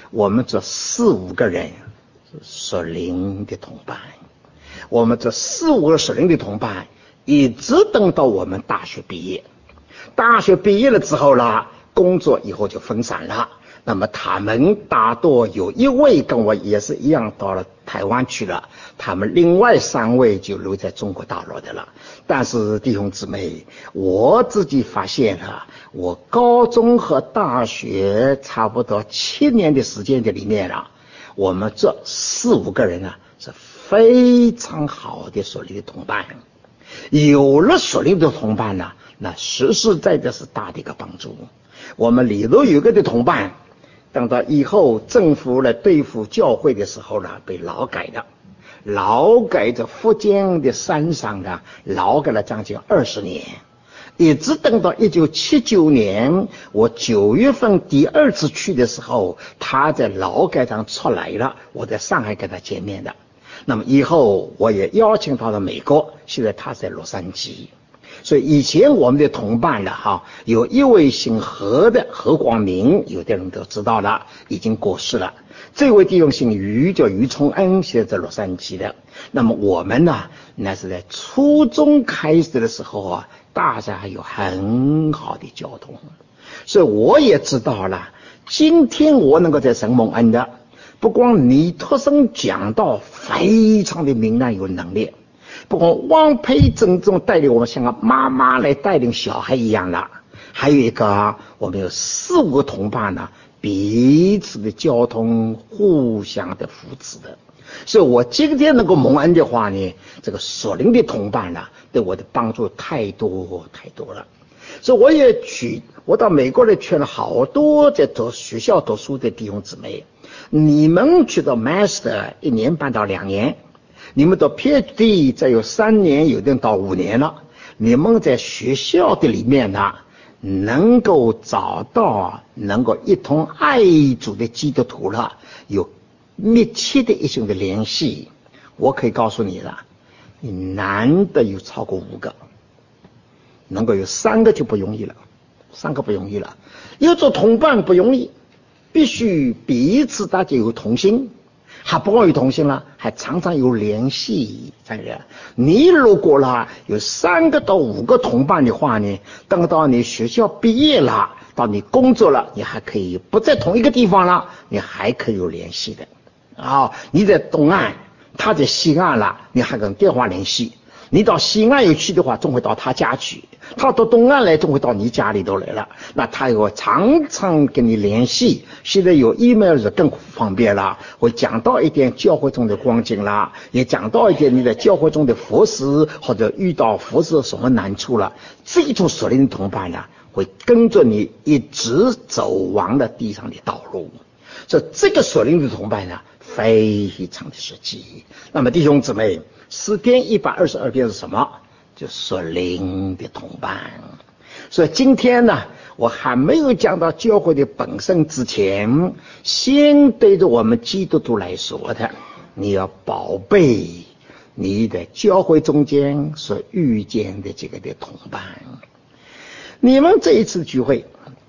我们这4、5个人是属灵的同伴，我们这4、5个属灵的同伴，一直等到我们大学毕业。大学毕业了之后啦，工作以后就分散了。那么他们大多有1位跟我也是一样到了台湾去了，他们另外3位就留在中国大陆的了。但是弟兄姊妹，我自己发现了，我高中和大学差不多7年的时间的里面啊，我们这4、5个人啊是非常好的属灵的同伴。有了属灵的同伴呢，那实实在在是大的一个帮助。我们里头有个的同伴，等到以后政府来对付教会的时候呢，被劳改了。劳改在福建的山上呢，劳改了将近20年，一直等到1979年，我9月份第2次去的时候，他在劳改上出来了，我在上海跟他见面的。那么以后我也邀请他到美国，现在他在洛杉矶。所以以前我们的同伴了哈，有一位姓何的何光明，有的人都知道了，已经过世了。这位弟兄姓于，叫于崇恩，现在在洛杉矶的。那么我们呢，那是在初中开始的时候啊，大家有很好的交通，所以我也知道了，今天我能够在神蒙恩的，不光尼托生讲道非常的明亮有能力，不光汪培正这种带领我们像个妈妈来带领小孩一样了，还有一个我们有4、5个同伴呢，彼此的交通互相的扶持的。所以我今天能够蒙恩的话呢，这个属灵的同伴呢，对我的帮助太多太多了。所以我到美国来劝了好多在学校读书的弟兄姊妹，你们去到 Master 1年半到2年，你们到 PhD 再有3年，有的人到5年了，你们在学校的里面呢，能够找到能够一同爱主的基督徒了，有密切的一种的联系，我可以告诉你了，你难得有超过5个，能够有3个就不容易了，3个不容易了。要做同伴不容易，必须彼此大家有同心，还不光有同心了，还常常有联系。这个你如果啦有3个到5个同伴的话呢，等到你学校毕业了，到你工作了，你还可以不在同一个地方了，你还可以有联系的。你在东岸，他在西岸了，你还跟电话联系。你到西岸有去的话，总会到他家去；他到东岸来，总会到你家里头来了。那他有常常跟你联系。现在有 email 是更方便了，会讲到一点教会中的光景啦，也讲到一点你在教会中的服侍或者遇到服侍什么难处了。这种属灵的同伴呢，会跟着你一直走完了地上的道路。所以这个属灵的同伴呢，非常的实际。那么弟兄姊妹，诗篇122篇是什么？就属灵的同伴。所以今天呢，我还没有讲到教会的本身之前，先对着我们基督徒来说的，你要宝贝你的教会中间所遇见的这个的同伴。你们这一次聚会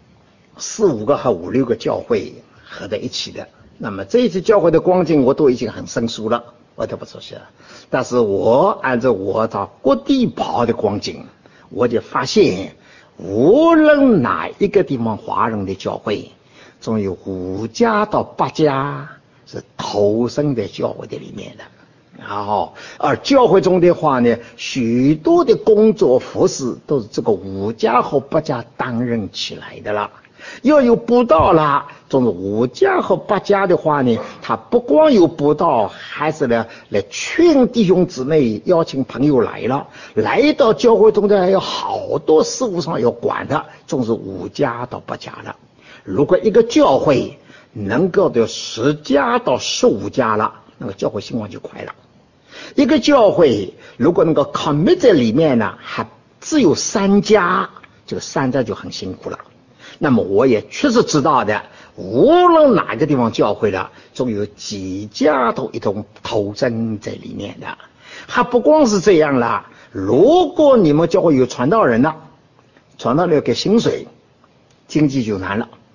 4、5个和5、6个教会合在一起的，那么这一次教会的光景我都已经很生疏了，我都不熟悉了。但是我按照我到各地跑的光景，我就发现无论哪一个地方华人的教会，总有5家到8家是投身在教会的里面的。而教会中的话呢，许多的工作服事都是这个5家和8家担任起来的了。要有布道啦，这种5家和8家的话呢，他不光有布道，还是来劝弟兄姊妹，邀请朋友来了，来到教会中间还有好多事务上要管的，这种是5家到8家的。如果一个教会能够有10家到15家了，那个教会兴旺就快了。一个教会如果能够 commit 在里面呢，还只有3家，这个3家就很辛苦了。那么我也确实知道的，无论哪个地方教会的，总有几家都一同投身在里面的。还不光是这样了，如果你们教会有传道人了，传道人要给薪水，经济就难了。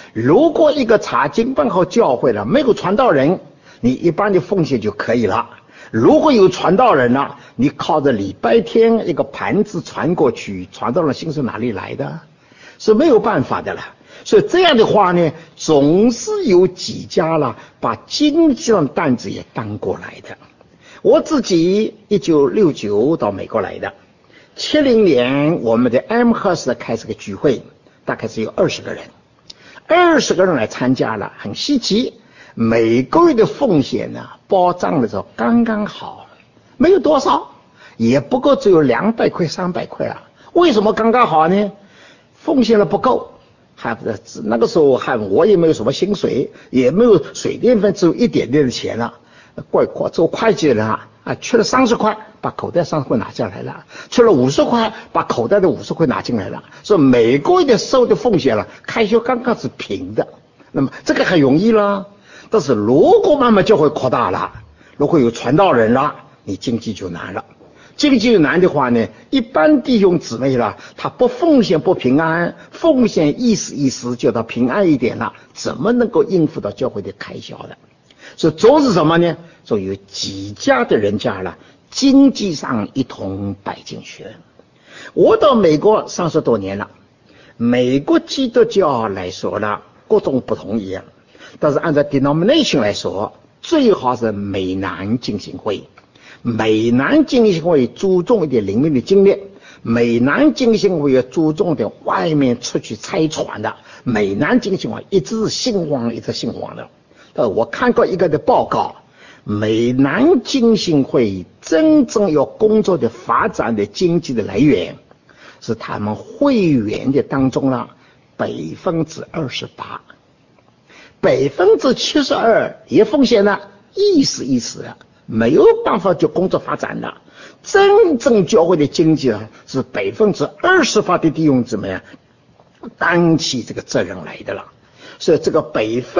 如果一个查经班和教会了没有传道人，你一般的奉献就可以了。如果有传道人了，你靠着礼拜天一个盘子传过去，传道人薪水哪里来的？是没有办法的了。所以这样的话呢，总是有几家了把经济上担子也担过来的。我自己1969到美国来的，70年我们的 Amherst 开始个聚会，大概是有20个人，20个人来参加了，很稀奇。每个月的奉献呢，包账的时候刚刚好，没有多少，也不够，只有200块、300块啊。为什么刚刚好呢？奉献了不够，还不是那个时候我也没有什么薪水，也没有水电费，只有一点点的钱了。做会计的人缺了30块，把口袋30块拿下来了；缺了50块，把口袋的50块拿进来了。所以每个月的收的奉献了，开销刚刚是平的。那么这个很容易了。但是如果慢慢就会扩大了，如果有传道人了，你经济就难了。经济难的话呢，一般弟兄姊妹了，他不奉献不平安，奉献意思意思叫他平安一点了，怎么能够应付到教会的开销的？所以主是什么呢？说有几家的人家了，经济上一同摆进去。我到美国30多年了，美国基督教来说呢，各种不同一样，但是按照 denomination 来说，最好是美南浸信会。美南浸信会注重一点灵命的经历，美南浸信会也注重点外面出去差传的。美南浸信会一直是兴旺，一直兴旺的。我看过一个的报告，美南浸信会真正要工作的发展的经济的来源，是他们会员的当中了28%，72%也奉献了，意思了，没有办法就工作发展了。真正教会的经济啊，是28%的弟兄姊妹担起这个责任来的了。所以这个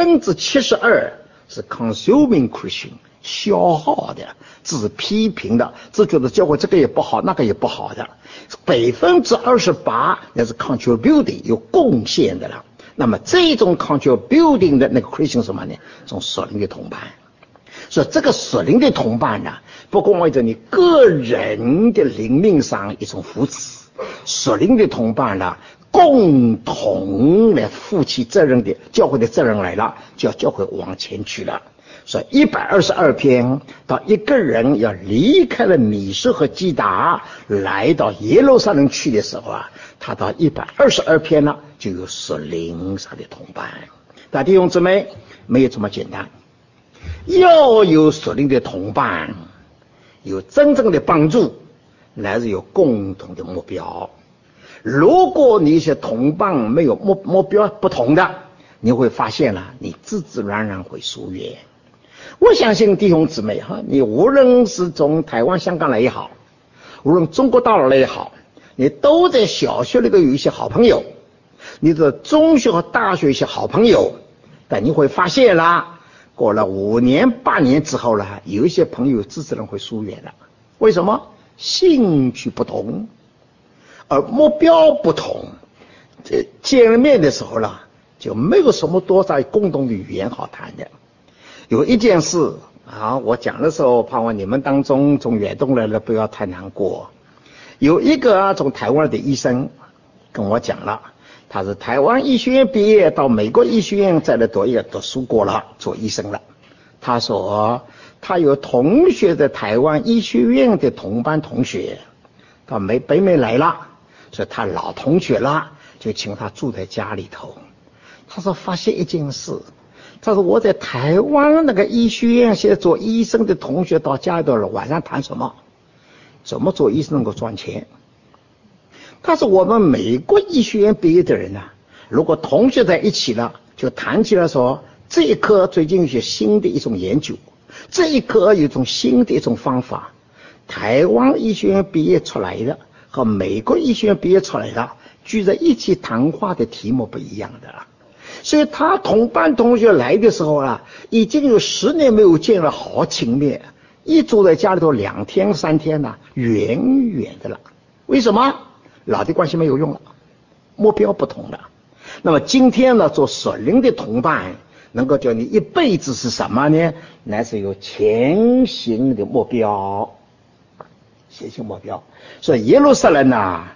72%是 consuming Christian 消耗的，只是批评的，只觉得教会这个也不好，那个也不好的。28%那是 contributing 有贡献的了。那么这种 contributing 的那个 Christian 什么呢？从属灵的同伴。所以这个属灵的同伴呢，不光为着你个人的灵命上一种扶持，属灵的同伴呢，共同来负起责任的教会的责任来了，就要教会往前去了。所以122篇到一个人要离开了米斯和基达，来到耶路撒冷去的时候他到122篇呢，就有属灵上的同伴。但弟兄姊妹，没有这么简单，要有属灵的同伴，有真正的帮助，乃是有共同的目标。如果你一些同伴没有目标不同的，你会发现了，你自自然然会疏远。我相信弟兄姊妹你无论是从台湾香港来也好，无论中国大陆来也好，你都在小学里头有一些好朋友，你的中学和大学一些好朋友，但你会发现啦，过了5年8年之后了，有一些朋友自然会疏远了。为什么？兴趣不同，而目标不同，这见面的时候了，就没有什么多少共同的语言好谈的。有一件事我讲的时候，盼望你们当中从远东来了不要太难过。有一个从台湾的医生跟我讲了，他是台湾医学院毕业，到美国医学院再来读书过了，做医生了。他说他有同学在台湾医学院的同班同学到北美来了，所以他老同学了，就请他住在家里头。他说发现一件事，他说我在台湾那个医学院现在做医生的同学到家里头了，晚上谈什么？怎么做医生能够赚钱？他说我们美国医学院毕业的人如果同学在一起了，就谈起来说这一科最近有些新的一种研究，这一科有一种新的一种方法。台湾医学院毕业出来的和美国医学院毕业出来的聚在一起谈话的题目不一样的了。所以他同班同学来的时候已经有10年没有见了，好亲密，一住在家里头2天3天远远的了。为什么？老的关系没有用了，目标不同了。 那么今天呢，做属灵的同伴，能够叫你一辈子是什么呢？乃是有前行的目标，前行目标。所以耶路撒冷啊，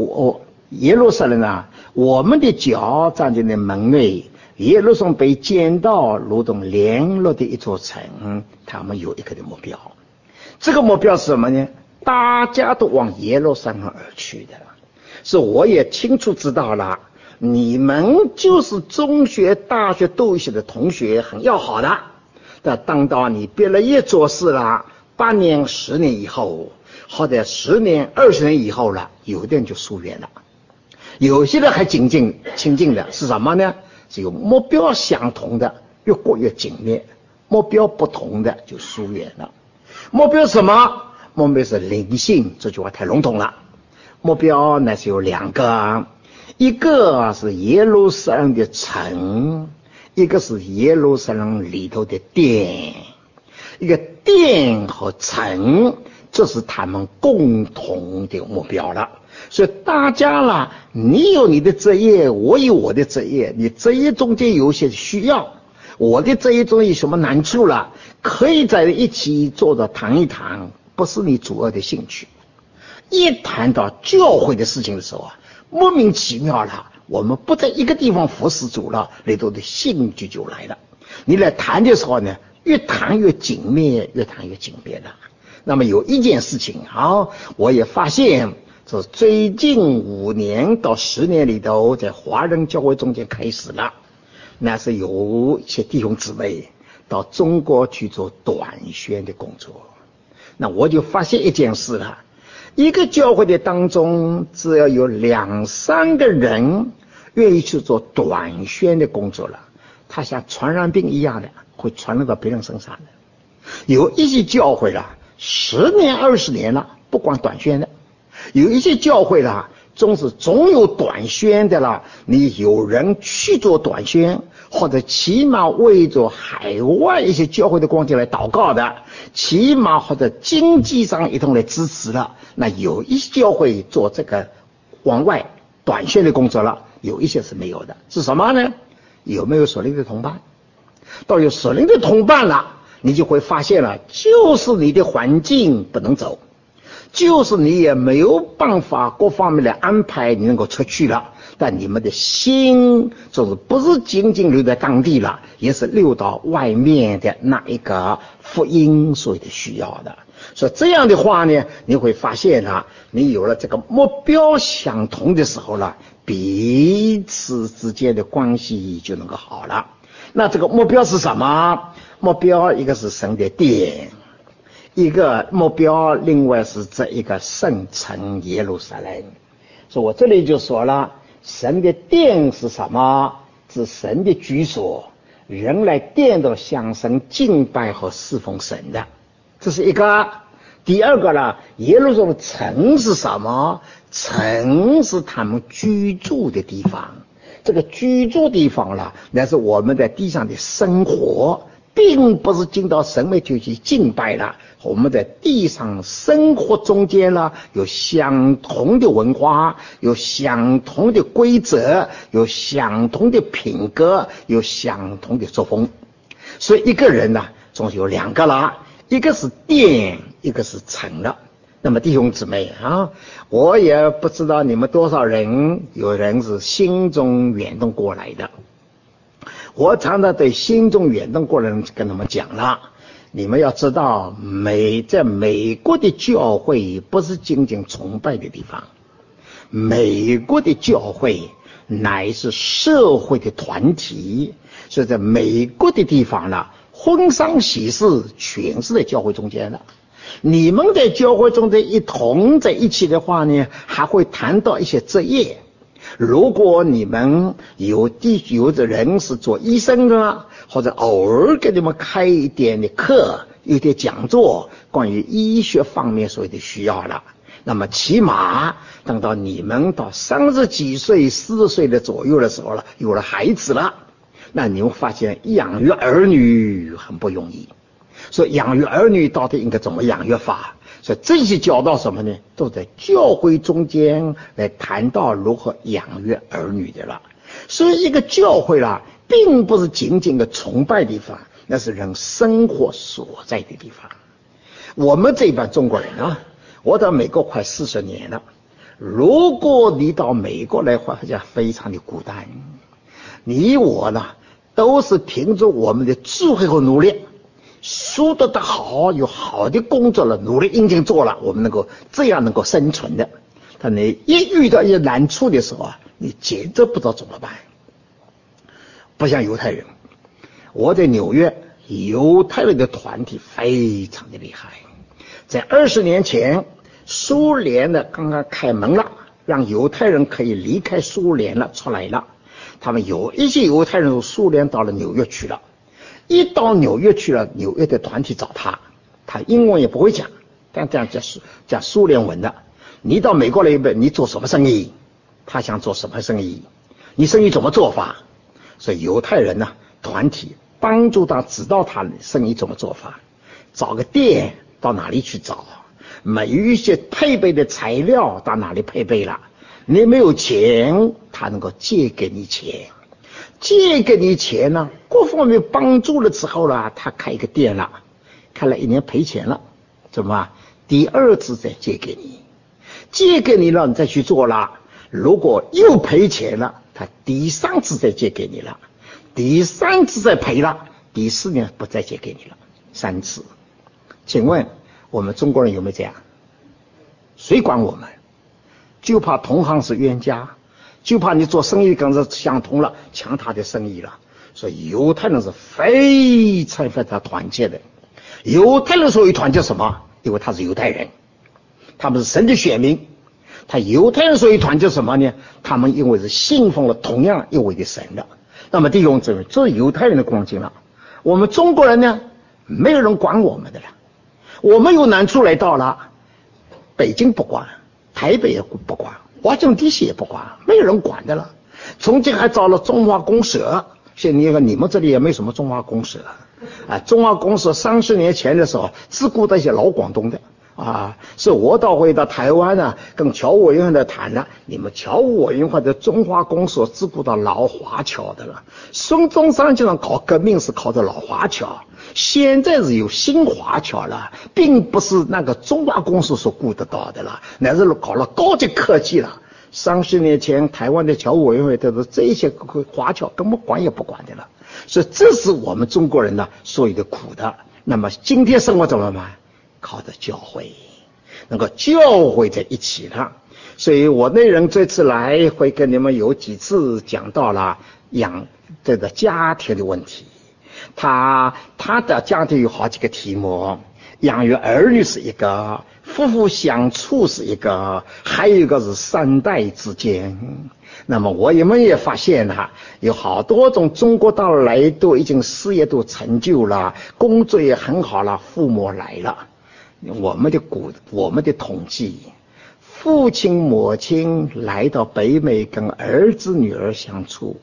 我们的脚站在那门内，耶路撒冷被建到如同联络的一座城，他们有一个的目标。这个目标是什么呢？大家都往耶路撒冷而去的。是我也清楚知道了，你们就是中学、大学都一些的同学，很要好的。但当到你毕了业做事了，8年、10年以后，或者10年、20年以后了，有的人就疏远了，有些人还亲近的，是什么呢？是有目标相同的，越过越紧密；目标不同的就疏远了。目标是什么？目标是灵性，这句话太笼统了。目标呢是有2个，一个是耶路撒冷的城，一个是耶路撒冷里头的殿。一个殿和城，这是他们共同的目标了。所以大家啦，你有你的职业，我有我的职业，你职业中间有些需要，我的职业中有什么难处了，可以在一起坐着谈一谈，不是你主要的兴趣。一谈到教会的事情的时候啊，莫名其妙了，我们不在一个地方服侍主了，里头的兴趣就来了。你来谈的时候呢，越谈越紧密，越谈越紧密了。那么有一件事情啊，我也发现，这最近5年到10年里头，在华人教会中间开始了，那是有一些弟兄姊妹到中国去做短宣的工作。那我就发现一件事了，一个教会的当中，只要有2、3个人愿意去做短宣的工作了，它像传染病一样的会传染到别人身上的。有一些教会了10年、20年了不管短宣的，有一些教会了总有短宣的了，你有人去做短宣，或者起码为着海外一些教会的光景来祷告的，起码或者经济上一同来支持了。那有一些教会做这个往外短宣的工作了，有一些是没有的。是什么呢？有没有属灵的同伴？到有属灵的同伴了，你就会发现了，就是你的环境不能走，就是你也没有办法各方面的安排你能够出去了，但你们的心就是不是仅仅留在当地了，也是流到外面的那一个福音所谓的需要的。所以这样的话呢，你会发现了，你有了这个目标相同的时候了，彼此之间的关系就能够好了。那这个目标是什么？目标一个是神的殿，一个目标另外是这一个圣城耶路撒冷。所以我这里就说了，神的殿是什么？是神的居所，人来殿都向神敬拜和侍奉神的，这是一个。第二个呢，耶路撒冷城是什么？城是他们居住的地方。这个居住地方了，那是我们在地上的生活，并不是进到神面前去敬拜了。我们在地上生活中间呢，有相同的文化，有相同的规则，有相同的品格，有相同的作风。所以一个人呢，总有2个啦，一个是殿，一个是城了。那么弟兄姊妹啊，我也不知道你们多少人，有人是心中远动过来的。我常常对心中远动过来人跟他们讲了，你们要知道，在美国的教会不是仅仅崇拜的地方，美国的教会乃是社会的团体。所以在美国的地方呢，婚丧喜事全是在教会中间的。你们在教会中间一同在一起的话呢，还会谈到一些职业。如果你们有的人是做医生的，或者偶尔给你们开一点的课，有点讲座关于医学方面所谓的需要了，那么起码等到你们到30几岁、40岁的左右的时候了，有了孩子了，那你会发现养育儿女很不容易。所以养育儿女到底应该怎么养育法？ 所以这些教导什么呢？都在教会中间来谈到如何养育儿女的了。所以一个教会啦，并不是仅仅的崇拜的地方，那是人生活所在的地方。我们这帮中国人啊，我到美国快40年了。如果你到美国来话，就非常的孤单。你我呢，都是凭着我们的智慧和努力，书读得好，有好的工作了，努力应尽做了，我们能够这样能够生存的。但你一遇到一些难处的时候啊，你简直不知道怎么办。不像犹太人，我在纽约，犹太人的团体非常的厉害。在20年前，苏联呢刚刚开门了，让犹太人可以离开苏联了，出来了。他们有一些犹太人从苏联到了纽约去了，一到纽约去了，纽约的团体找他，他英文也不会讲，但这样讲苏联文的。你到美国来，你做什么生意？他想做什么生意？你生意怎么做法？所以犹太人呢，团体帮助他，指导他生意怎么做法，找个店到哪里去找，每一些配备的材料到哪里配备了。你没有钱，他能够借给你钱，借给你钱呢，各方面帮助了之后呢，他开一个店了，开了1年赔钱了，怎么第2次再借给你，借给你了，你再去做了，如果又赔钱了，他第3次再借给你了，第3次再赔了，第4年不再借给你了，3次。请问我们中国人有没有这样？谁管我们？就怕同行是冤家，就怕你做生意跟着相同了，抢他的生意了。所以犹太人是非常团结的。犹太人所以团结什么？因为他是犹太人，他们是神的选民。他犹太人所以团结什么呢？他们因为是信奉了同样一位的神的。那么弟兄姊妹，这是犹太人的光景了。我们中国人呢，没有人管我们的了。我们有难处来到了，北京不管，台北也不管，华盛顿 DC 也不管，没有人管的了。从前还造了中华公社，现在你们这里也没什么中华公社啊。中华公社30年前的时候，只顾到一些老广东的啊，是我倒回到台湾呢，跟侨务委员会谈了，你们侨务委员会的中华公社只顾到老华侨的了。孙中山就想搞革命是靠着老华侨，现在是有新华侨了，并不是那个中华公社所顾得到的了，乃是搞了高级科技了。30年前台湾的侨务委员会都是这些华侨根本管也不管的了，所以这是我们中国人呢所有的苦的。那么今天生活怎么办？靠着教会，能够教会在一起了。所以我内容这次来会跟你们有几次讲到了养这个家庭的问题。他的家庭有好几个题目，养育儿女是一个，夫妇相处是一个，还有一个是3代之间。那么我们也发现了，有好多种中国到来都已经事业都成就了，工作也很好了，父母来了。我们的统计，父亲母亲来到北美跟儿子女儿相处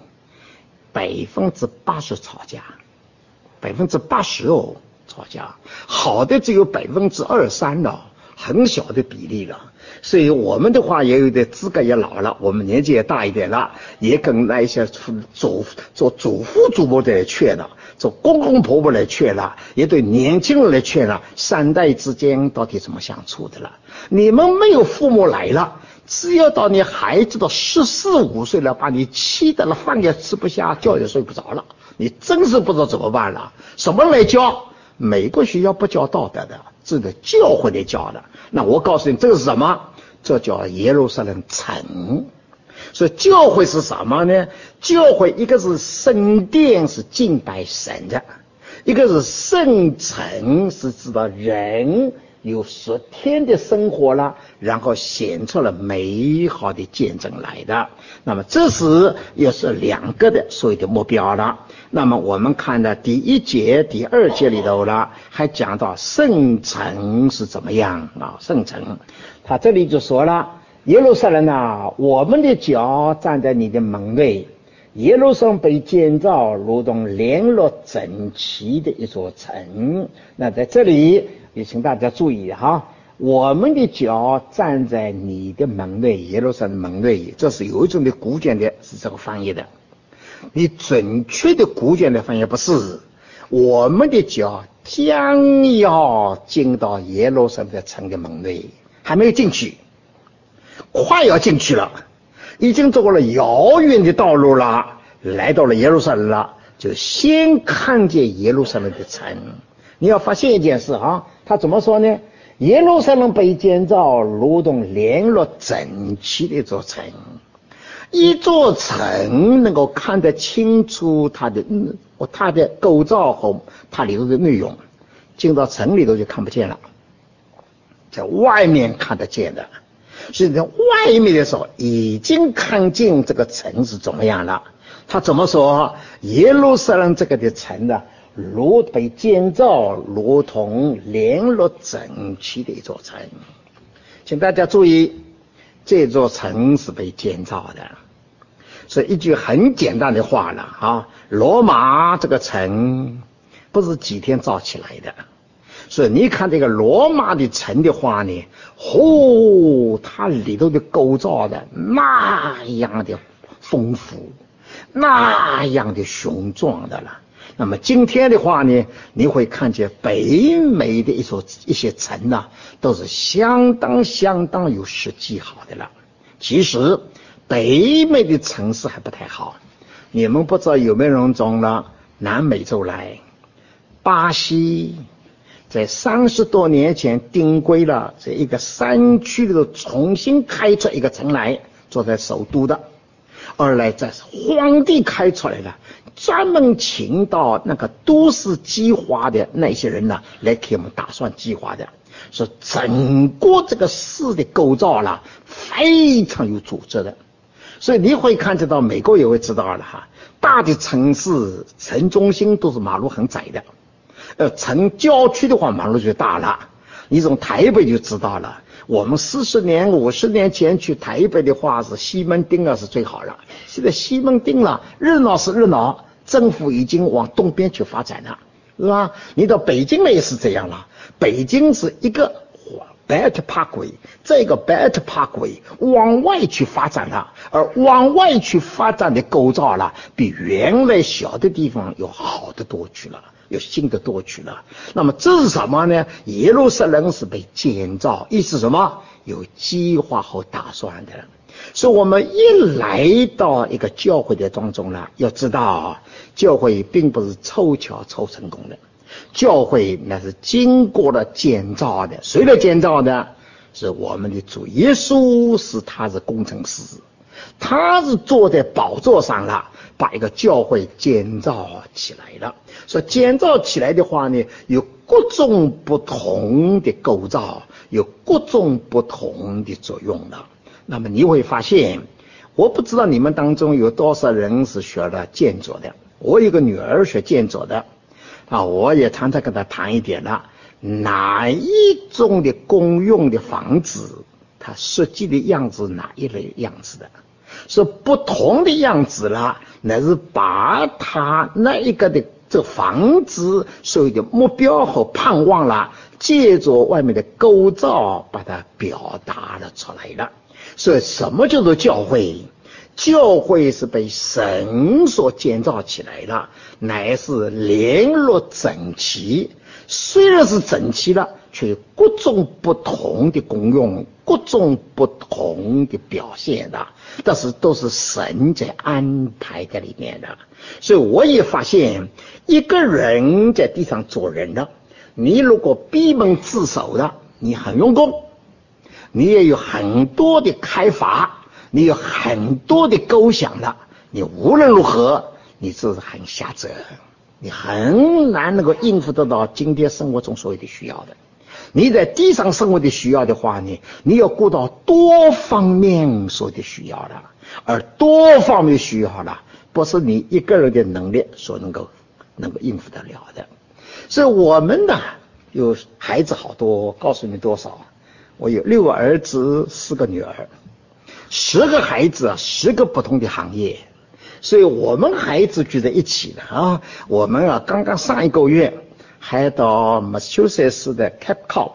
，80%吵架，80%哦吵架，好的只有2-3%了，很小的比例了。所以我们的话也有点资格也老了，我们年纪也大一点了，也跟那些做祖父祖母的也劝了，做公公婆婆来劝了，也对年轻人来劝了，3代之间到底怎么相处的了。你们没有父母来了，只要到你孩子到14、15岁了，把你气得了，饭也吃不下，觉也睡不着了，你真是不知道怎么办了。什么来教？美国学校不教道德的，这个教会来教的。那我告诉你，这个是什么？这叫耶路撒冷城。所以教会是什么呢？教会一个是圣殿，是敬拜神的；一个是圣城，是指导人有属天的生活了，然后显出了美好的见证来的。那么这是又是2个的所谓的目标了。那么我们看的第1节、第2节里头了，还讲到圣城是怎么样啊？圣城，他这里就说了，耶路撒冷啊，我们的脚站在你的门内，耶路撒冷被建造如同联络整齐的一座城。那在这里也请大家注意哈， 我们的脚站在你的门内，耶路撒冷门内，这是有一种的古卷的是这个翻译的。你准确的古卷的翻译不是，我们的脚将要进到耶路撒冷的城的门内，还没有进去，快要进去了，已经走过了遥远的道路了，来到了耶路撒冷了，就先看见耶路撒冷的城。你要发现一件事啊，他怎么说呢？耶路撒冷被建造如同联络整齐的一座城，一座城能够看得清楚它的构造和它里头的内容，进到城里头就看不见了，在外面看得见的。所以在外面的时候已经看见这个城是怎么样了。他怎么说？耶路撒冷这个的城呢，如被建造如同联络整齐的一座城。请大家注意，这座城是被建造的，是一句很简单的话了啊。罗马这个城不是几天造起来的，所以你看这个罗马的城的话呢，它里头的构造的那样的丰富，那样的雄壮的了。那么今天的话呢，你会看见北美的一些城呢，都是相当有实际好的了。其实北美的城市还不太好，你们不知道有没有人从了南美洲来，巴西在30多年前定规了这一个山区里头重新开出一个城来，做在首都的。二来在荒地开出来了，专门请到那个都市计划的那些人呢，来给我们打算计划的，说整个这个市的构造了非常有组织的。所以你会看得到，美国也会知道了哈，大的城市城中心都是马路很窄的，城郊区的话马路就大了。你从台北就知道了，我们40年50年前去台北的话，是西门町是最好了。现在西门町了，热闹是热闹，政府已经往东边去发展了，是吧？你到北京也是这样了，北京是一个Belt Parkway， 这个 Belt Parkway 往外去发展了，而往外去发展的构造了，比原来小的地方有好的多去了，有新的多去了。那么这是什么呢？耶路撒冷是被建造，意思什么？有计划和打算的。所以我们一来到一个教会的当中呢，要知道教会并不是凑巧凑成功的，教会那是经过了建造的。谁来建造的？是我们的主耶稣，他是工程师，他是坐在宝座上了，把一个教会建造起来了。所以建造起来的话呢，有各种不同的构造，有各种不同的作用了。那么你会发现，我不知道你们当中有多少人是学了建筑的。我有个女儿学建筑的啊，我也常常跟她谈一点了，哪一种的公用的房子，它设计的样子哪一类样子的，是不同的样子了，乃是把它那一个的这房子所有的目标和盼望了，借着外面的构造把它表达了出来了。所以什么叫做教会？教会是被神所建造起来了，乃是联络整齐。虽然是整齐了，却有各种不同的功用，各种不同的表现的，但是都是神在安排在里面的。所以我也发现，一个人在地上做人的，你如果闭门自守的，你很用功，你也有很多的开发，你有很多的构想的，你无论如何你是很狭窄，你很难能够应付得到今天生活中所有的需要的。你在地上生活的需要的话呢，你要顾到多方面所有的需要了，而多方面需要了，不是你一个人的能力所能够应付得了的。所以我们呢，有孩子好多，告诉你多少？我有6个儿子4个女儿，10个孩子10个不同的行业。所以我们孩子聚在一起了啊！我们刚刚上一个月还到 Massachusetts 的 Cape Cod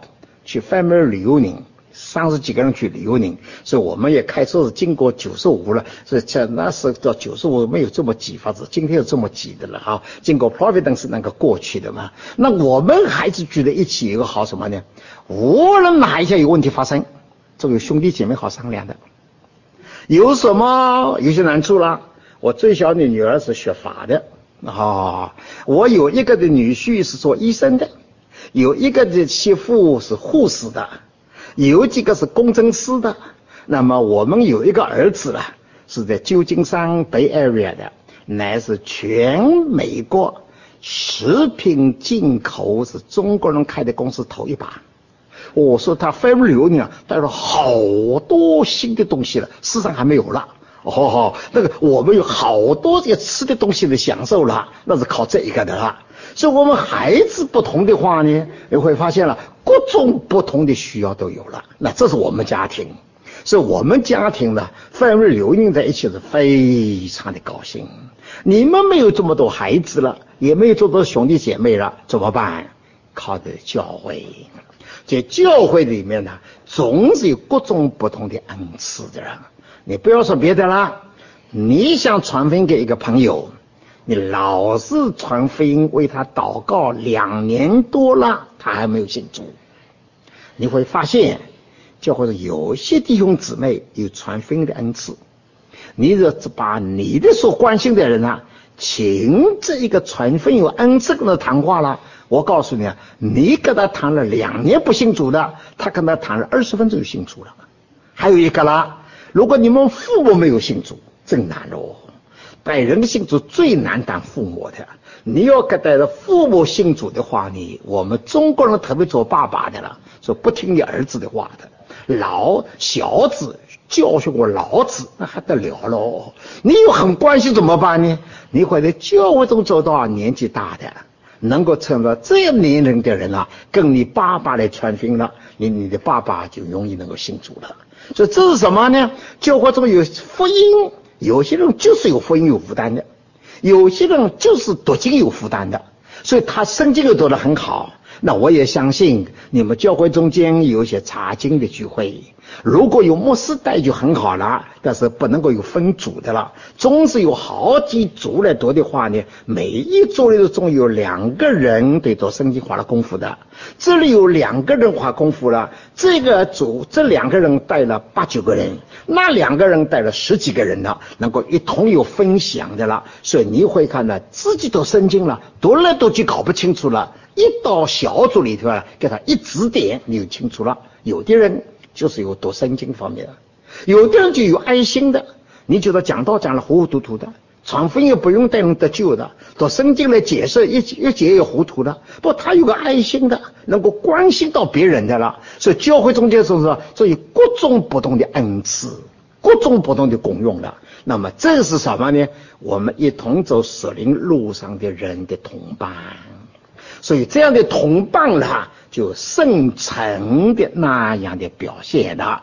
去 family reunion，30几个人去旅游呢，所以我们也开车是经过95了，所以那时候到95没有这么挤法子，今天有这么挤的了哈。经过 Providence 那个过去的嘛，那我们孩子聚在一起有个好什么呢？无论哪一下有问题发生，这个兄弟姐妹好商量的。有什么有些难处了？我最小的女儿是学法的我有一个的女婿是做医生的，有一个的媳妇是护士的，有几个是工程师的。那么我们有一个儿子了，是在旧金山 Bay Area 的，乃是全美国食品进口是中国人开的公司头一把。我说他 family reunion 带了好多新的东西了，市场还没有了。那个我们有好多这个吃的东西的享受了，那是靠这一个的了。所以我们孩子不同的话呢，你会发现了各种不同的需要都有了。那这是我们家庭，所以我们家庭呢 family reunion 在一起是非常的高兴。你们没有这么多孩子了，也没有这么多兄弟姐妹了，怎么办？靠的教会。在教会里面呢，总是有各种不同的恩赐的人。你不要说别的啦，你想传福音给一个朋友，你老是传福音为他祷告2年多了，他还没有信主，你会发现教会有些弟兄姊妹有传福音的恩赐，你就把你的所关心的人啊，请这一个传福音有恩赐跟他谈话了。我告诉你啊，你跟他谈了2年不信主的，他跟他谈了20分钟就信主了。还有一个啦，如果你们父母没有信主，真难哦。带人信主最难当父母的，你要给带着父母信主的话呢，我们中国人特别做爸爸的了，说不听你儿子的话的，小子教训我老子，那还得了喽。你有很关系怎么办呢？你会在教会中走到年纪大的，能够趁着这样年龄的人啊，跟你爸爸来传福音了，你的爸爸就容易能够信主了。所以这是什么呢？教会中有福音，有些人就是有福音有负担的，有些人就是读经有负担的，所以他圣经又读得很好。那我也相信你们教会中间有一些查经的聚会，如果有牧师带就很好了，但是不能够有分组的了，总是有好几组来读的话呢，每一组里头总有2个人得读圣经花了功夫的，这里有2个人花功夫了，这个组这2个人带了8、9个人，那2个人带了10几个人了，能够一同有分享的了。所以你会看到自己读圣经了，读来读去搞不清楚了，一到小组里头啊，给他一指点，你就清楚了。有的人就是有读圣经方面的，有的人就有爱心的，你觉得讲道讲了糊糊涂涂的，传福音也不用带人得救的，读圣经来解释一解也糊涂的，不，他有个爱心的，能够关心到别人的了。所以教会中间说这有各种不同的恩赐，各种不同的功用的。那么这是什么呢？我们一同走属灵路上的人的同伴。所以这样的同伴呢，就圣城的那样的表现了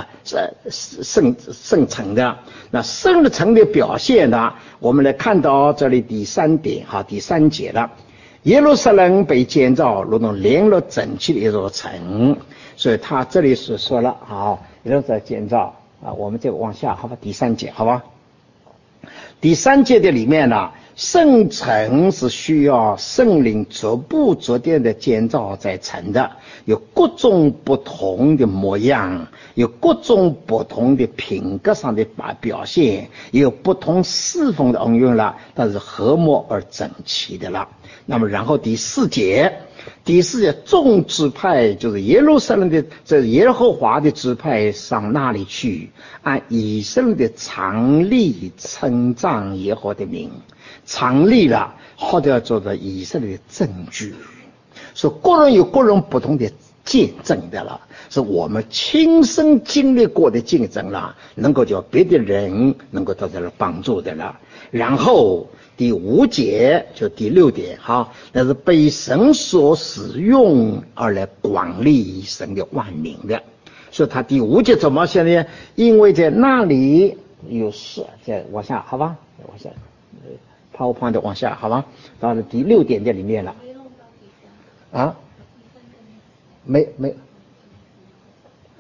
圣城的。那圣城的表现呢，我们来看到这里第3点第3节了。耶路撒冷被建造如同联络整齐的一座城，所以他这里是说了耶路撒冷建造我们再往下好吧，第3节好吧。第3节的里面呢，圣城是需要圣灵逐步逐渐的建造在成的，有各种不同的模样，有各种不同的品格上的表现，也有不同侍奉的应用了，但是和睦而整齐的了。那么然后第4节众支派就是耶路撒冷的这耶和华的支派上那里去，按以色列的常例称赞耶和华的名，常例了或者做的以色列的证据。所以个人有个人不同的见证的了，是我们亲身经历过的见证了，能够叫别的人能够得到了帮助的了。然后第5节就第6点那是被神所使用而来广利神的万民的。所以他第5节怎么写呢？因为在那里有事，再往下好吧，往下PowerPoint往下好吧，到了第6点在里面了没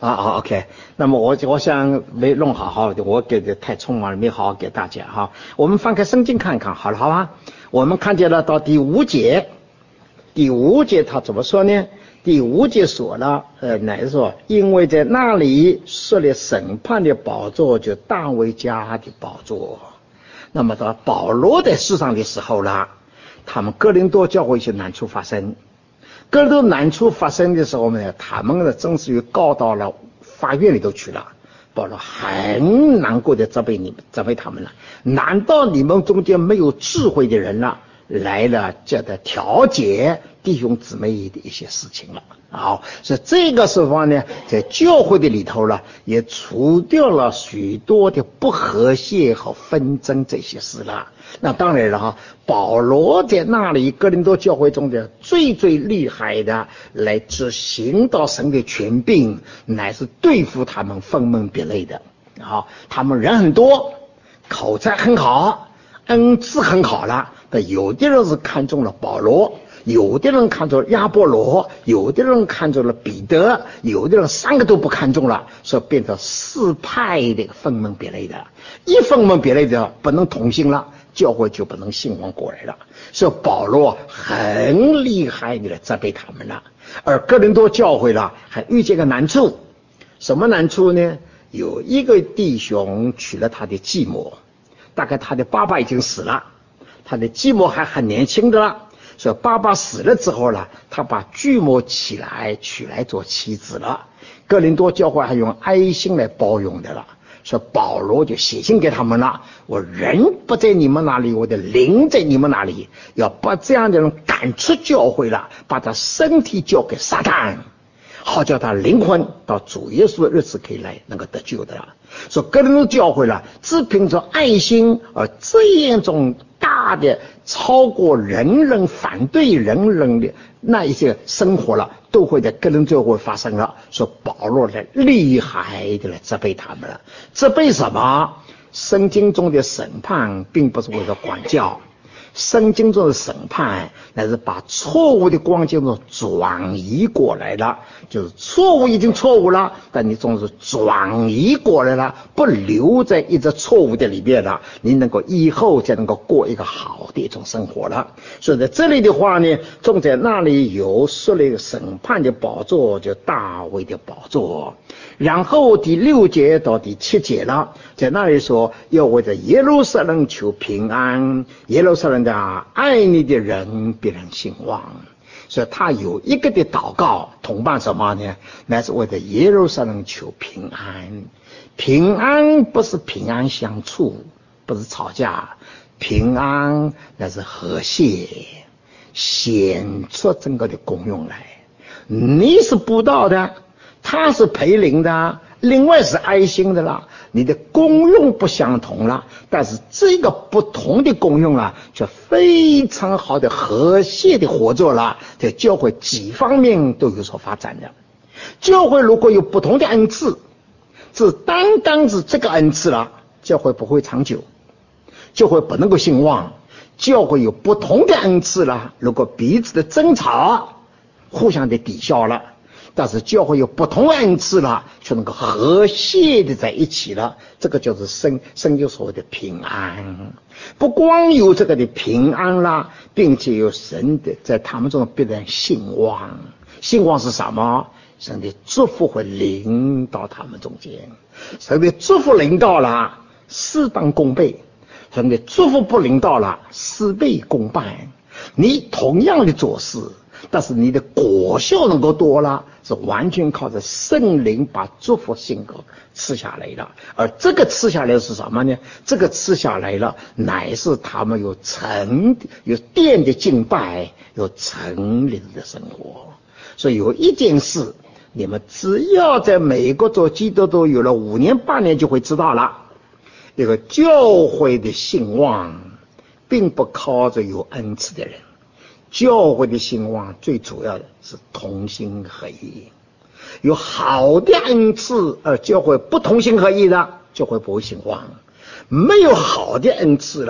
OK， 那么我想没弄好的，我给的太匆忙了，没好好给大家哈。我们翻开圣经看看，好了，好吧？我们看见了到第5节，第5节他怎么说呢？第5节说了，乃是说，因为在那里设立审判的宝座，就大卫家的宝座。那么到保罗在世上的时候了，他们哥林多教会一些难处发生。哥林多难处发生的时候呢，他们呢正是于告到了法院里头去了。保罗很难过的责备他们了。难道你们中间没有智慧的人了，来了叫他调解弟兄姊妹的一些事情了？好，所以这个时候呢，在教会的里头了，也除掉了许多的不和谐和纷争这些事了。那当然了哈，保罗在那里哥林多教会中的最厉害的来执行到神的权柄，乃是对付他们分门别类的。好，他们人很多，口才很好，恩赐很好了，但有的人是看中了保罗，有的人看中了亚波罗，有的人看中了彼得，有的人3个都不看中了，所以变成4派的分门别类的。一分门别类的不能同心了，教会就不能兴旺过来了。所以保罗很厉害的来责备他们了。而哥林多教会了还遇见个难处，什么难处呢？有一个弟兄娶了他的继母，大概他的爸爸已经死了，他的继母还很年轻的了。所以爸爸死了之后了，他把继母娶来做妻子了。哥林多教会还用爱心来包容的了。所以保罗就写信给他们了，我人不在你们那里，我的灵在你们那里，要把这样的人赶出教会了，把他身体交给撒旦，好叫他灵魂到主耶稣的日子可以来能够得救的了。所以哥林多教会了，只凭着爱心而这样一种大的超过人人反对人人的那一些生活了，都会在哥林多教会发生了。说保罗来厉害的来责备他们了。责备什么？圣经中的审判并不是为了管教，圣经中的审判乃是把错误的光景中转移过来了，就是错误已经错误了，但你总是转移过来了，不留在一直错误的里面了，你能够以后才能够过一个好的一种生活了。所以在这里的话呢，种在那里有设立审判的宝座，就大卫的宝座。然后第6节到第7节了，在那里说要为着耶路撒冷求平安，耶路撒冷的爱你的人必然兴旺。所以他有一个的祷告，同伴什么呢？乃是为着耶路撒冷求平安。平安不是平安相处，不是吵架，平安乃是和谐，显出整个的功用来。你是布道的，他是培灵的，另外是爱心的了，你的功用不相同了，但是这个不同的功用啊，却非常好的和谐的合作了，在教会几方面都有所发展的。教会如果有不同的恩赐，只单单是这个恩赐了，教会不会长久，教会不能够兴旺。教会有不同的恩赐了，如果彼此的争吵，互相的抵消了，但是教会有不同恩赐了，却能够和谐的在一起了，这个就是圣经所谓的平安。不光有这个的平安啦，并且有神的在他们中必然兴旺。兴旺是什么？神的祝福会临到他们中间，神的祝福临到了事半功倍，神的祝福不临到了事倍功半。你同样的做事，但是你的果效能够多了，是完全靠着圣灵把祝福性格赐下来了。而这个赐下来是什么呢？这个赐下来了，乃是他们有殿的敬拜，有城里的生活。所以有一件事，你们只要在美国做基督徒有了5年8年就会知道了，这个教会的兴旺并不靠着有恩赐的人，教会的兴旺最主要的是同心合一。有好的恩赐而教会不同心合一的，教会不会兴旺。没有好的恩赐了，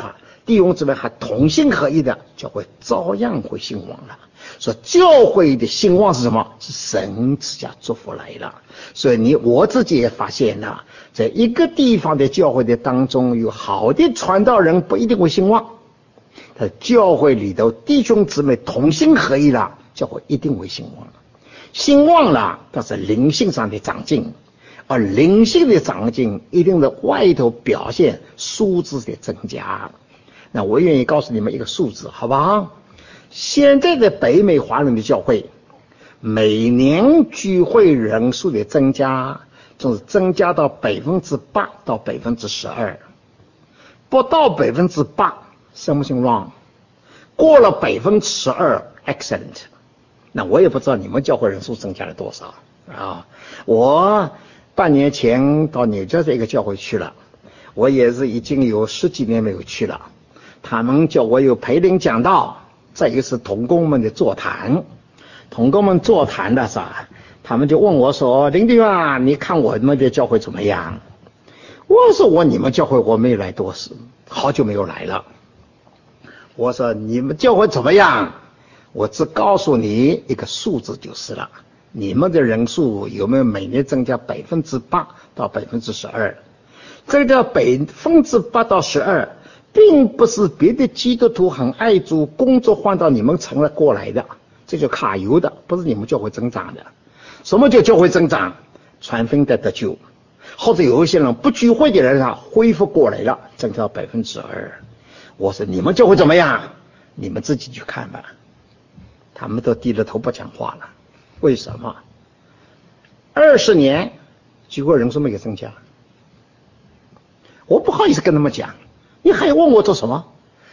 弟兄姊妹还同心合一的，教会照样会兴旺了。说教会的兴旺是什么？是神赐下祝福来了。所以我自己也发现了，在一个地方的教会的当中，有好的传道人不一定会兴旺，在教会里头弟兄姊妹同心合一了，教会一定会兴旺。兴旺了，它是灵性上的长进，而灵性的长进一定在外头表现数字的增加。那我愿意告诉你们一个数字，好不好？现在的北美华人的教会，每年聚会人数的增加，就是增加到8%到12%，不到8%，信不信 wrong？ 过了12%， excellent。那我也不知道你们教会人数增加了多少啊？我半年前到纽约这个教会去了，我也是已经有10几年没有去了。他们叫我有陪领讲道，再一个是同工们的座谈。同工们座谈的时候，他们就问我说：“林弟兄啊，你看我们的教会怎么样？”我说：“你们教会我没有来多时，好久没有来了。”我说：“你们教会怎么样？”我只告诉你一个数字就是了。你们的人数有没有每年增加8%到12%？增加8%到12%，并不是别的基督徒很爱主，工作换到你们城了过来的，这就卡油的，不是你们教会增长的。什么叫教会增长？传福音得救，或者有一些人不聚会的人啊，恢复过来了，增加2%。我说你们教会怎么样？你们自己去看吧。他们都低着头不讲话了。为什么？20年聚会人数没有增加。我不好意思跟他们讲，你还问我做什么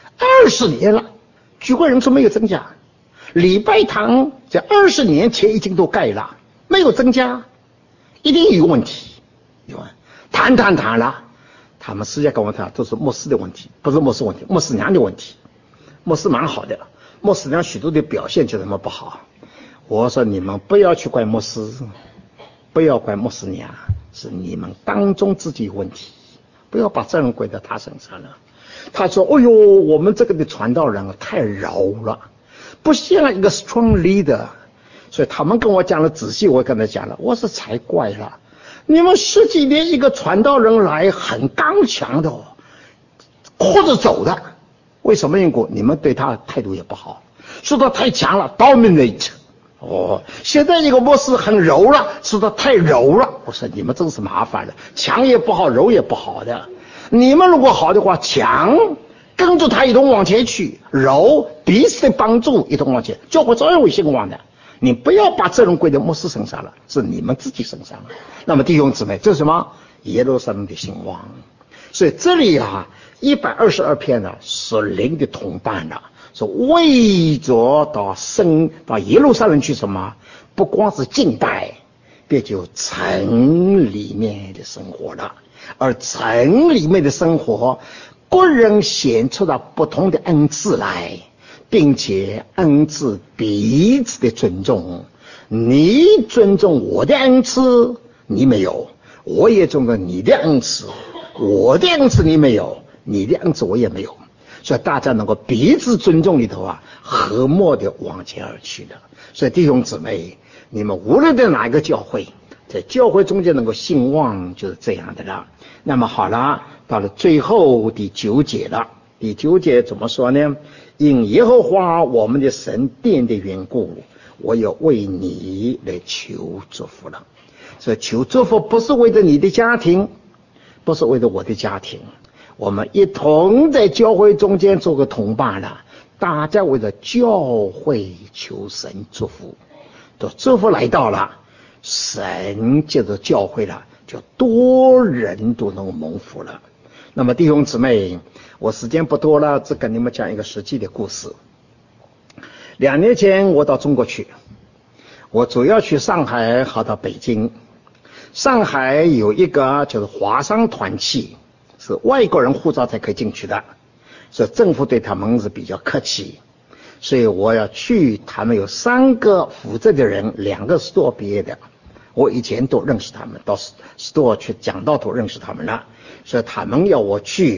？20年了，聚会人数没有增加。礼拜堂在20年前已经都盖了，没有增加，一定有问题。谈了，他们私下跟我谈，都是牧师的问题，不是牧师问题，牧师娘的问题。牧师蛮好的，牧师娘许多的表现就这么不好。我说你们不要去怪牧师，不要怪牧师娘，是你们当中自己有问题，不要把责任归到他身上了。他说：“哎呦，我们这个的传道人太柔了，不像一个 strong leader。”所以他们跟我讲了仔细，我跟他讲了，我说才怪了，你们10几年一个传道人来很刚强的哦，或者走的，为什么因果？你们对他态度也不好，说他太强了 ，dominate。现在一个牧师很柔了，说他太柔了。我说你们真是麻烦了，强也不好，柔也不好的。你们如果好的话，强跟着他一同往前去，柔彼此的帮助一同往前，教会照样会兴旺的。你不要把责任归到牧师身上了，是你们自己身上了。那么弟兄姊妹，这是什么？耶路撒冷的兴旺。所以这里啊，122篇呢是灵的同伴了。说为着到耶路撒冷去什么？不光是近代，别就城里面的生活了。而城里面的生活，各人显出了不同的恩赐来，并且恩赐彼此的尊重。你尊重我的恩赐，你没有；我也尊重你的恩赐，我的恩赐你没有，你的恩赐我也没有。所以大家能够彼此尊重里头啊，和睦的往前而去的。所以弟兄姊妹，你们无论在哪一个教会，在教会中间能够兴旺，就是这样的了。那么好了，到了最后第9节了。第9节怎么说呢？因耶和华我们的神殿的缘故，我要为你来求祝福了。所以求祝福不是为了你的家庭，不是为了我的家庭，我们一同在教会中间做个同伴了，大家为了教会求神祝福，都祝福来到了，神借着教会了，就多人都能蒙福了。那么弟兄姊妹，我时间不多了，只跟你们讲一个实际的故事。2年前我到中国去，我主要去上海和到北京。上海有一个就是华商团契，是外国人护照才可以进去的，所以政府对他们是比较客气。所以我要去，他们有3个负责的人，2个是多毕业的，我以前都认识他们，到斯多去讲道都认识他们了，所以他们要我去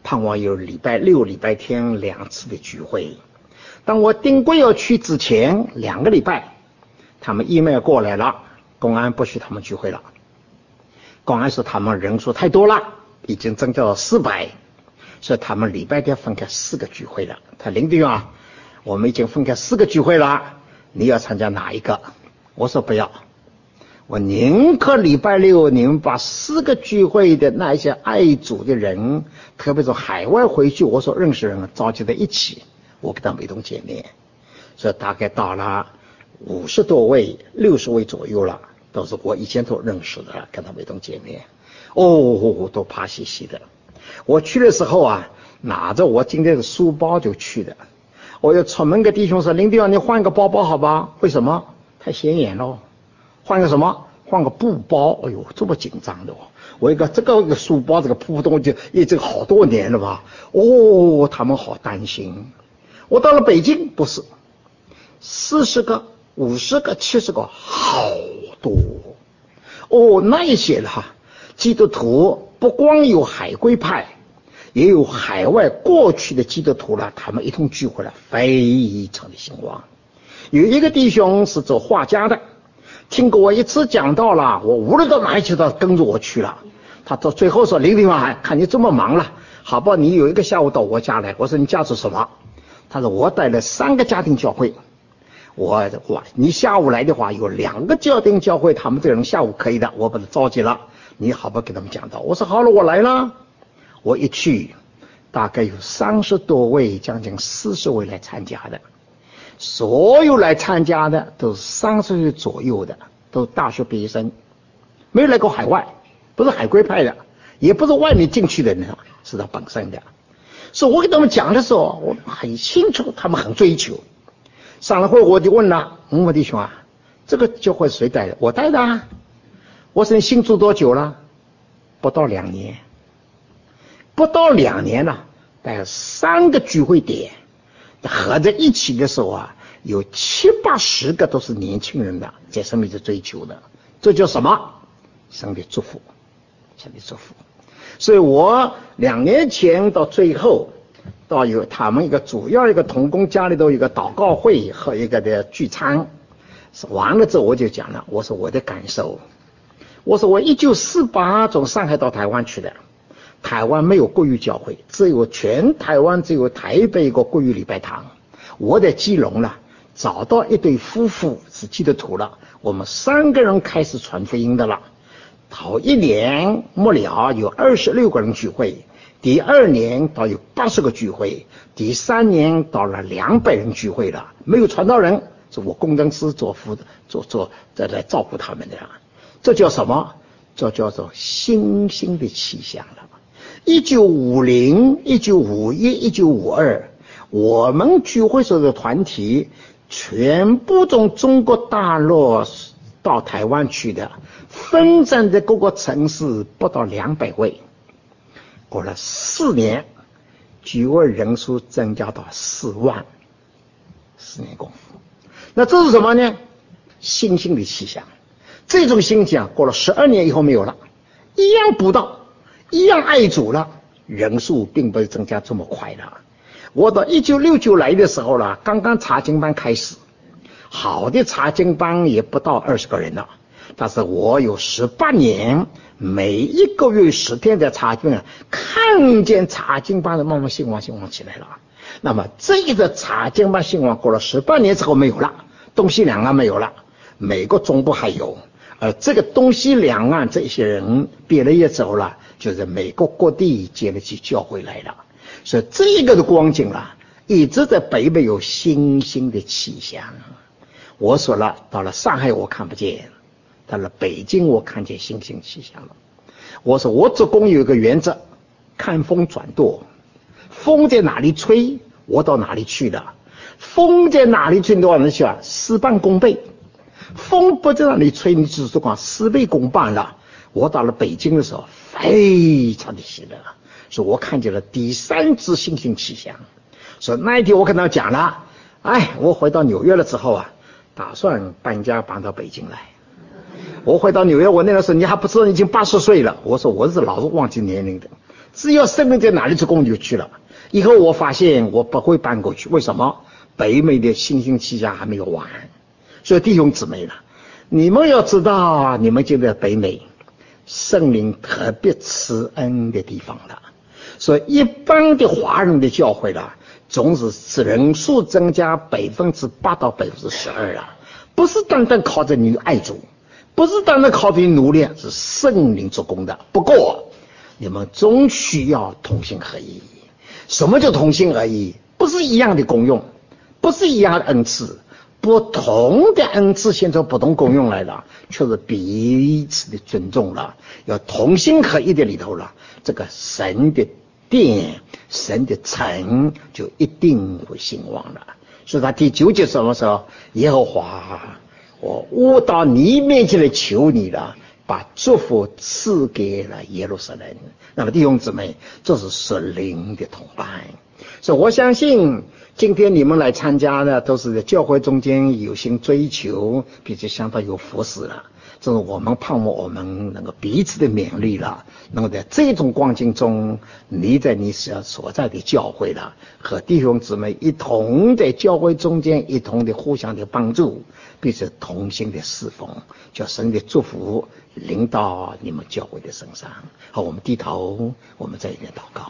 盼望有礼拜六、礼拜天2次的聚会。当我定规要去之前2个礼拜，他们 email 过来了，公安不许他们聚会了。公安说他们人数太多了，已经增加到400，所以他们礼拜天分开4个聚会了。他林队长，我们已经分开4个聚会了，你要参加哪一个？我说不要，我宁可礼拜六你们把4个聚会的那一些爱主的人，特别是海外回去我所认识的人召集在一起，我跟他们一同见面。所以大概到了50多位、60位左右了，都是我以前都认识的，跟他们一同见面。哦，都怕兮兮的。我去的时候啊，拿着我今天的书包就去的。我要出门，跟弟兄说：“林队长，你换个包包好吧？”为什么？太显眼了。换个什么？换个布包。哎呦，这么紧张的哦！我一个这个书包，这个布东就已经好多年了吧？哦，他们好担心。我到了北京，不是40个、50个、70个，好多。哦，那一些哈，基督徒不光有海归派，也有海外过去的基督徒了，他们一同聚会了，非常的兴旺。有一个弟兄是做画家的，听过我一次讲到了，我无论到哪里去都跟着我去了。他到最后说：“林地方，看你这么忙了，好吧，你有一个下午到我家来。”我说：“你家做什么？”他说：“我带了3个家庭教会。”哇，你下午来的话，有2个家庭教会，他们这人下午可以的，我把他召集了，你好不给他们讲到。我说好了，我来了。我一去，大概有30多位，将近40位来参加的。所有来参加的都是30岁左右的，都是大学毕业生，没有来过海外，不是海归派的，也不是外面进去的人，是他本身的。所以我给他们讲的时候，我很清楚，他们很追求。上了会我就问了：“我弟兄啊，这个教会谁带的？”我带的啊。我说你信主多久了？不到2年。不到2年了，带了3个聚会点，合在一起的时候啊，有70、80个都是年轻人的，在上面是追求的。这叫什么？上帝祝福，上帝祝福。所以我2年前到最后，到有他们一个主要一个同工家里头有一个祷告会和一个的聚餐，完了之后我就讲了，我说我的感受，我说我1948从上海到台湾去的，台湾没有国语教会，全台湾只有台北一个国语礼拜堂。我在基隆了，找到一对夫妇是基督徒了，我们3个人开始传福音的了。头1年末了有26个人聚会，第2年到有80个聚会，第3年到了200人聚会了，没有传道人，是我工程师做来照顾他们的。这叫什么？这叫做新兴的气象了。1950、1951、1952，我们聚会所的团体全部从中国大陆到台湾去的，分散在各个城市不到200位。过了4年，聚会人数增加到4万，4年功夫。那这是什么呢？新兴的气象。这种现象过了12年以后没有了，一样布道，一样爱主了，人数并不是增加这么快了。我到1969来的时候了，刚刚查经班开始，好的查经班也不到20个人了，但是我有18年，每一个月10天的查经，看见查经班的慢慢兴旺起来了。那么这个查经班兴旺过了18年之后没有了，东西两岸没有了，美国中部还有。而这个东西两岸这些人毕了业之后了，就是美国各地建了起教会来了。所以这个的光景了，一直在北美有新兴的气象。我说了，到了上海我看不见，到了北京我看见新兴气象了。我说我做工有一个原则，看风转舵，风在哪里吹，我到哪里去了。风在哪里吹，到哪里去啊？事半功倍。风不在那里吹，你只是讲事倍功半了。我到了北京的时候，非常的喜乐，所以我看见了第3支新兴气象。所以那一天我跟他讲了，我回到纽约了之后啊，打算搬家搬到北京来。我回到纽约，我那个时候你还不知道你已经80岁了。我说我是老是忘记年龄的， 只要生命在哪里做工就去了。以后我发现我不会搬过去，为什么？北美的新兴气象还没有完。所以弟兄姊妹了，你们要知道，你们就在北美，圣灵特别慈恩的地方了。所以一般的华人的教会了，总是人数增加8%到12%啊，不是单单靠着你的爱主，不是单单靠着你努力，是圣灵做工的。不过你们终需要同心合一。什么叫同心合一？不是一样的功用，不是一样的恩赐，不同的恩赐现在不同功用来了，却是彼此的尊重了，要同心合一的里头了，这个神的殿，神的城就一定会兴旺了。所以他第9节什么时候？耶和华，我到你面前来求你了，把祝福赐给了耶路撒冷。那么弟兄姊妹，这是属灵的同伴。所以我相信今天你们来参加的都是在教会中间有心追求，并且相当有福祉了。这是我们盼望我们能够彼此的勉励了，能够在这种光景中，你在你所在的教会了，和弟兄姊妹一同在教会中间一同的互相的帮助，并且同心的侍奉，叫神的祝福临到你们教会的身上。好，我们低头，我们在一边祷告。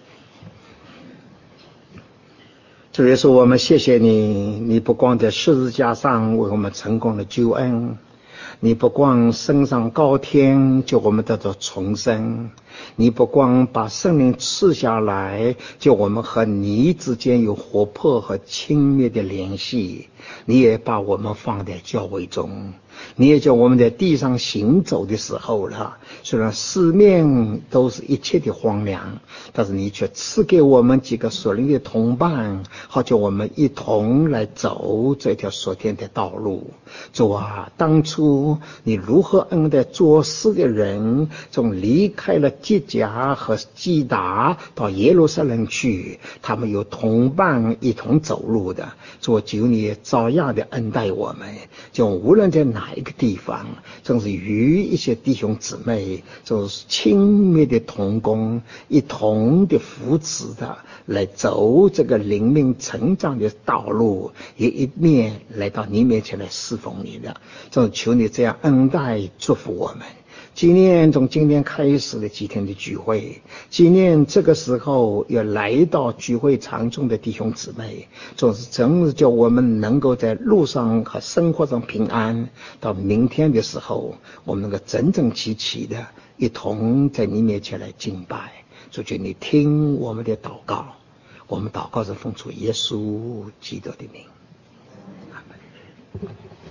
主耶稣，我们谢谢你，你不光在十字架上为我们成功的救恩，你不光升上高天叫我们得到重生，你不光把圣灵赐下来叫我们和你之间有活泼和亲密的联系，你也把我们放在教会中，你也叫我们在地上行走的时候了，虽然四面都是一切的荒凉，但是你却赐给我们几个属灵的同伴，好叫我们一同来走这条属天的道路。主啊，当初你如何恩待做事的人，从离开了基甲和基达到耶路撒冷去，他们有同伴一同走路的。主，求你照样的恩待我们，就无论在哪一个地方，正是与一些弟兄姊妹就是亲密的同工，一同的扶持的来走这个灵命成长的道路，也一面来到你面前来侍奉你的。就求你这样恩待祝福我们。从今天开始的几天的聚会，纪念这个时候要来到聚会场中的弟兄姊妹，总是真是叫我们能够在路上和生活上平安，到明天的时候我们能够整整齐齐的一同在你面前来敬拜。主，求你听我们的祷告，我们祷告是奉主耶稣基督的名，阿们。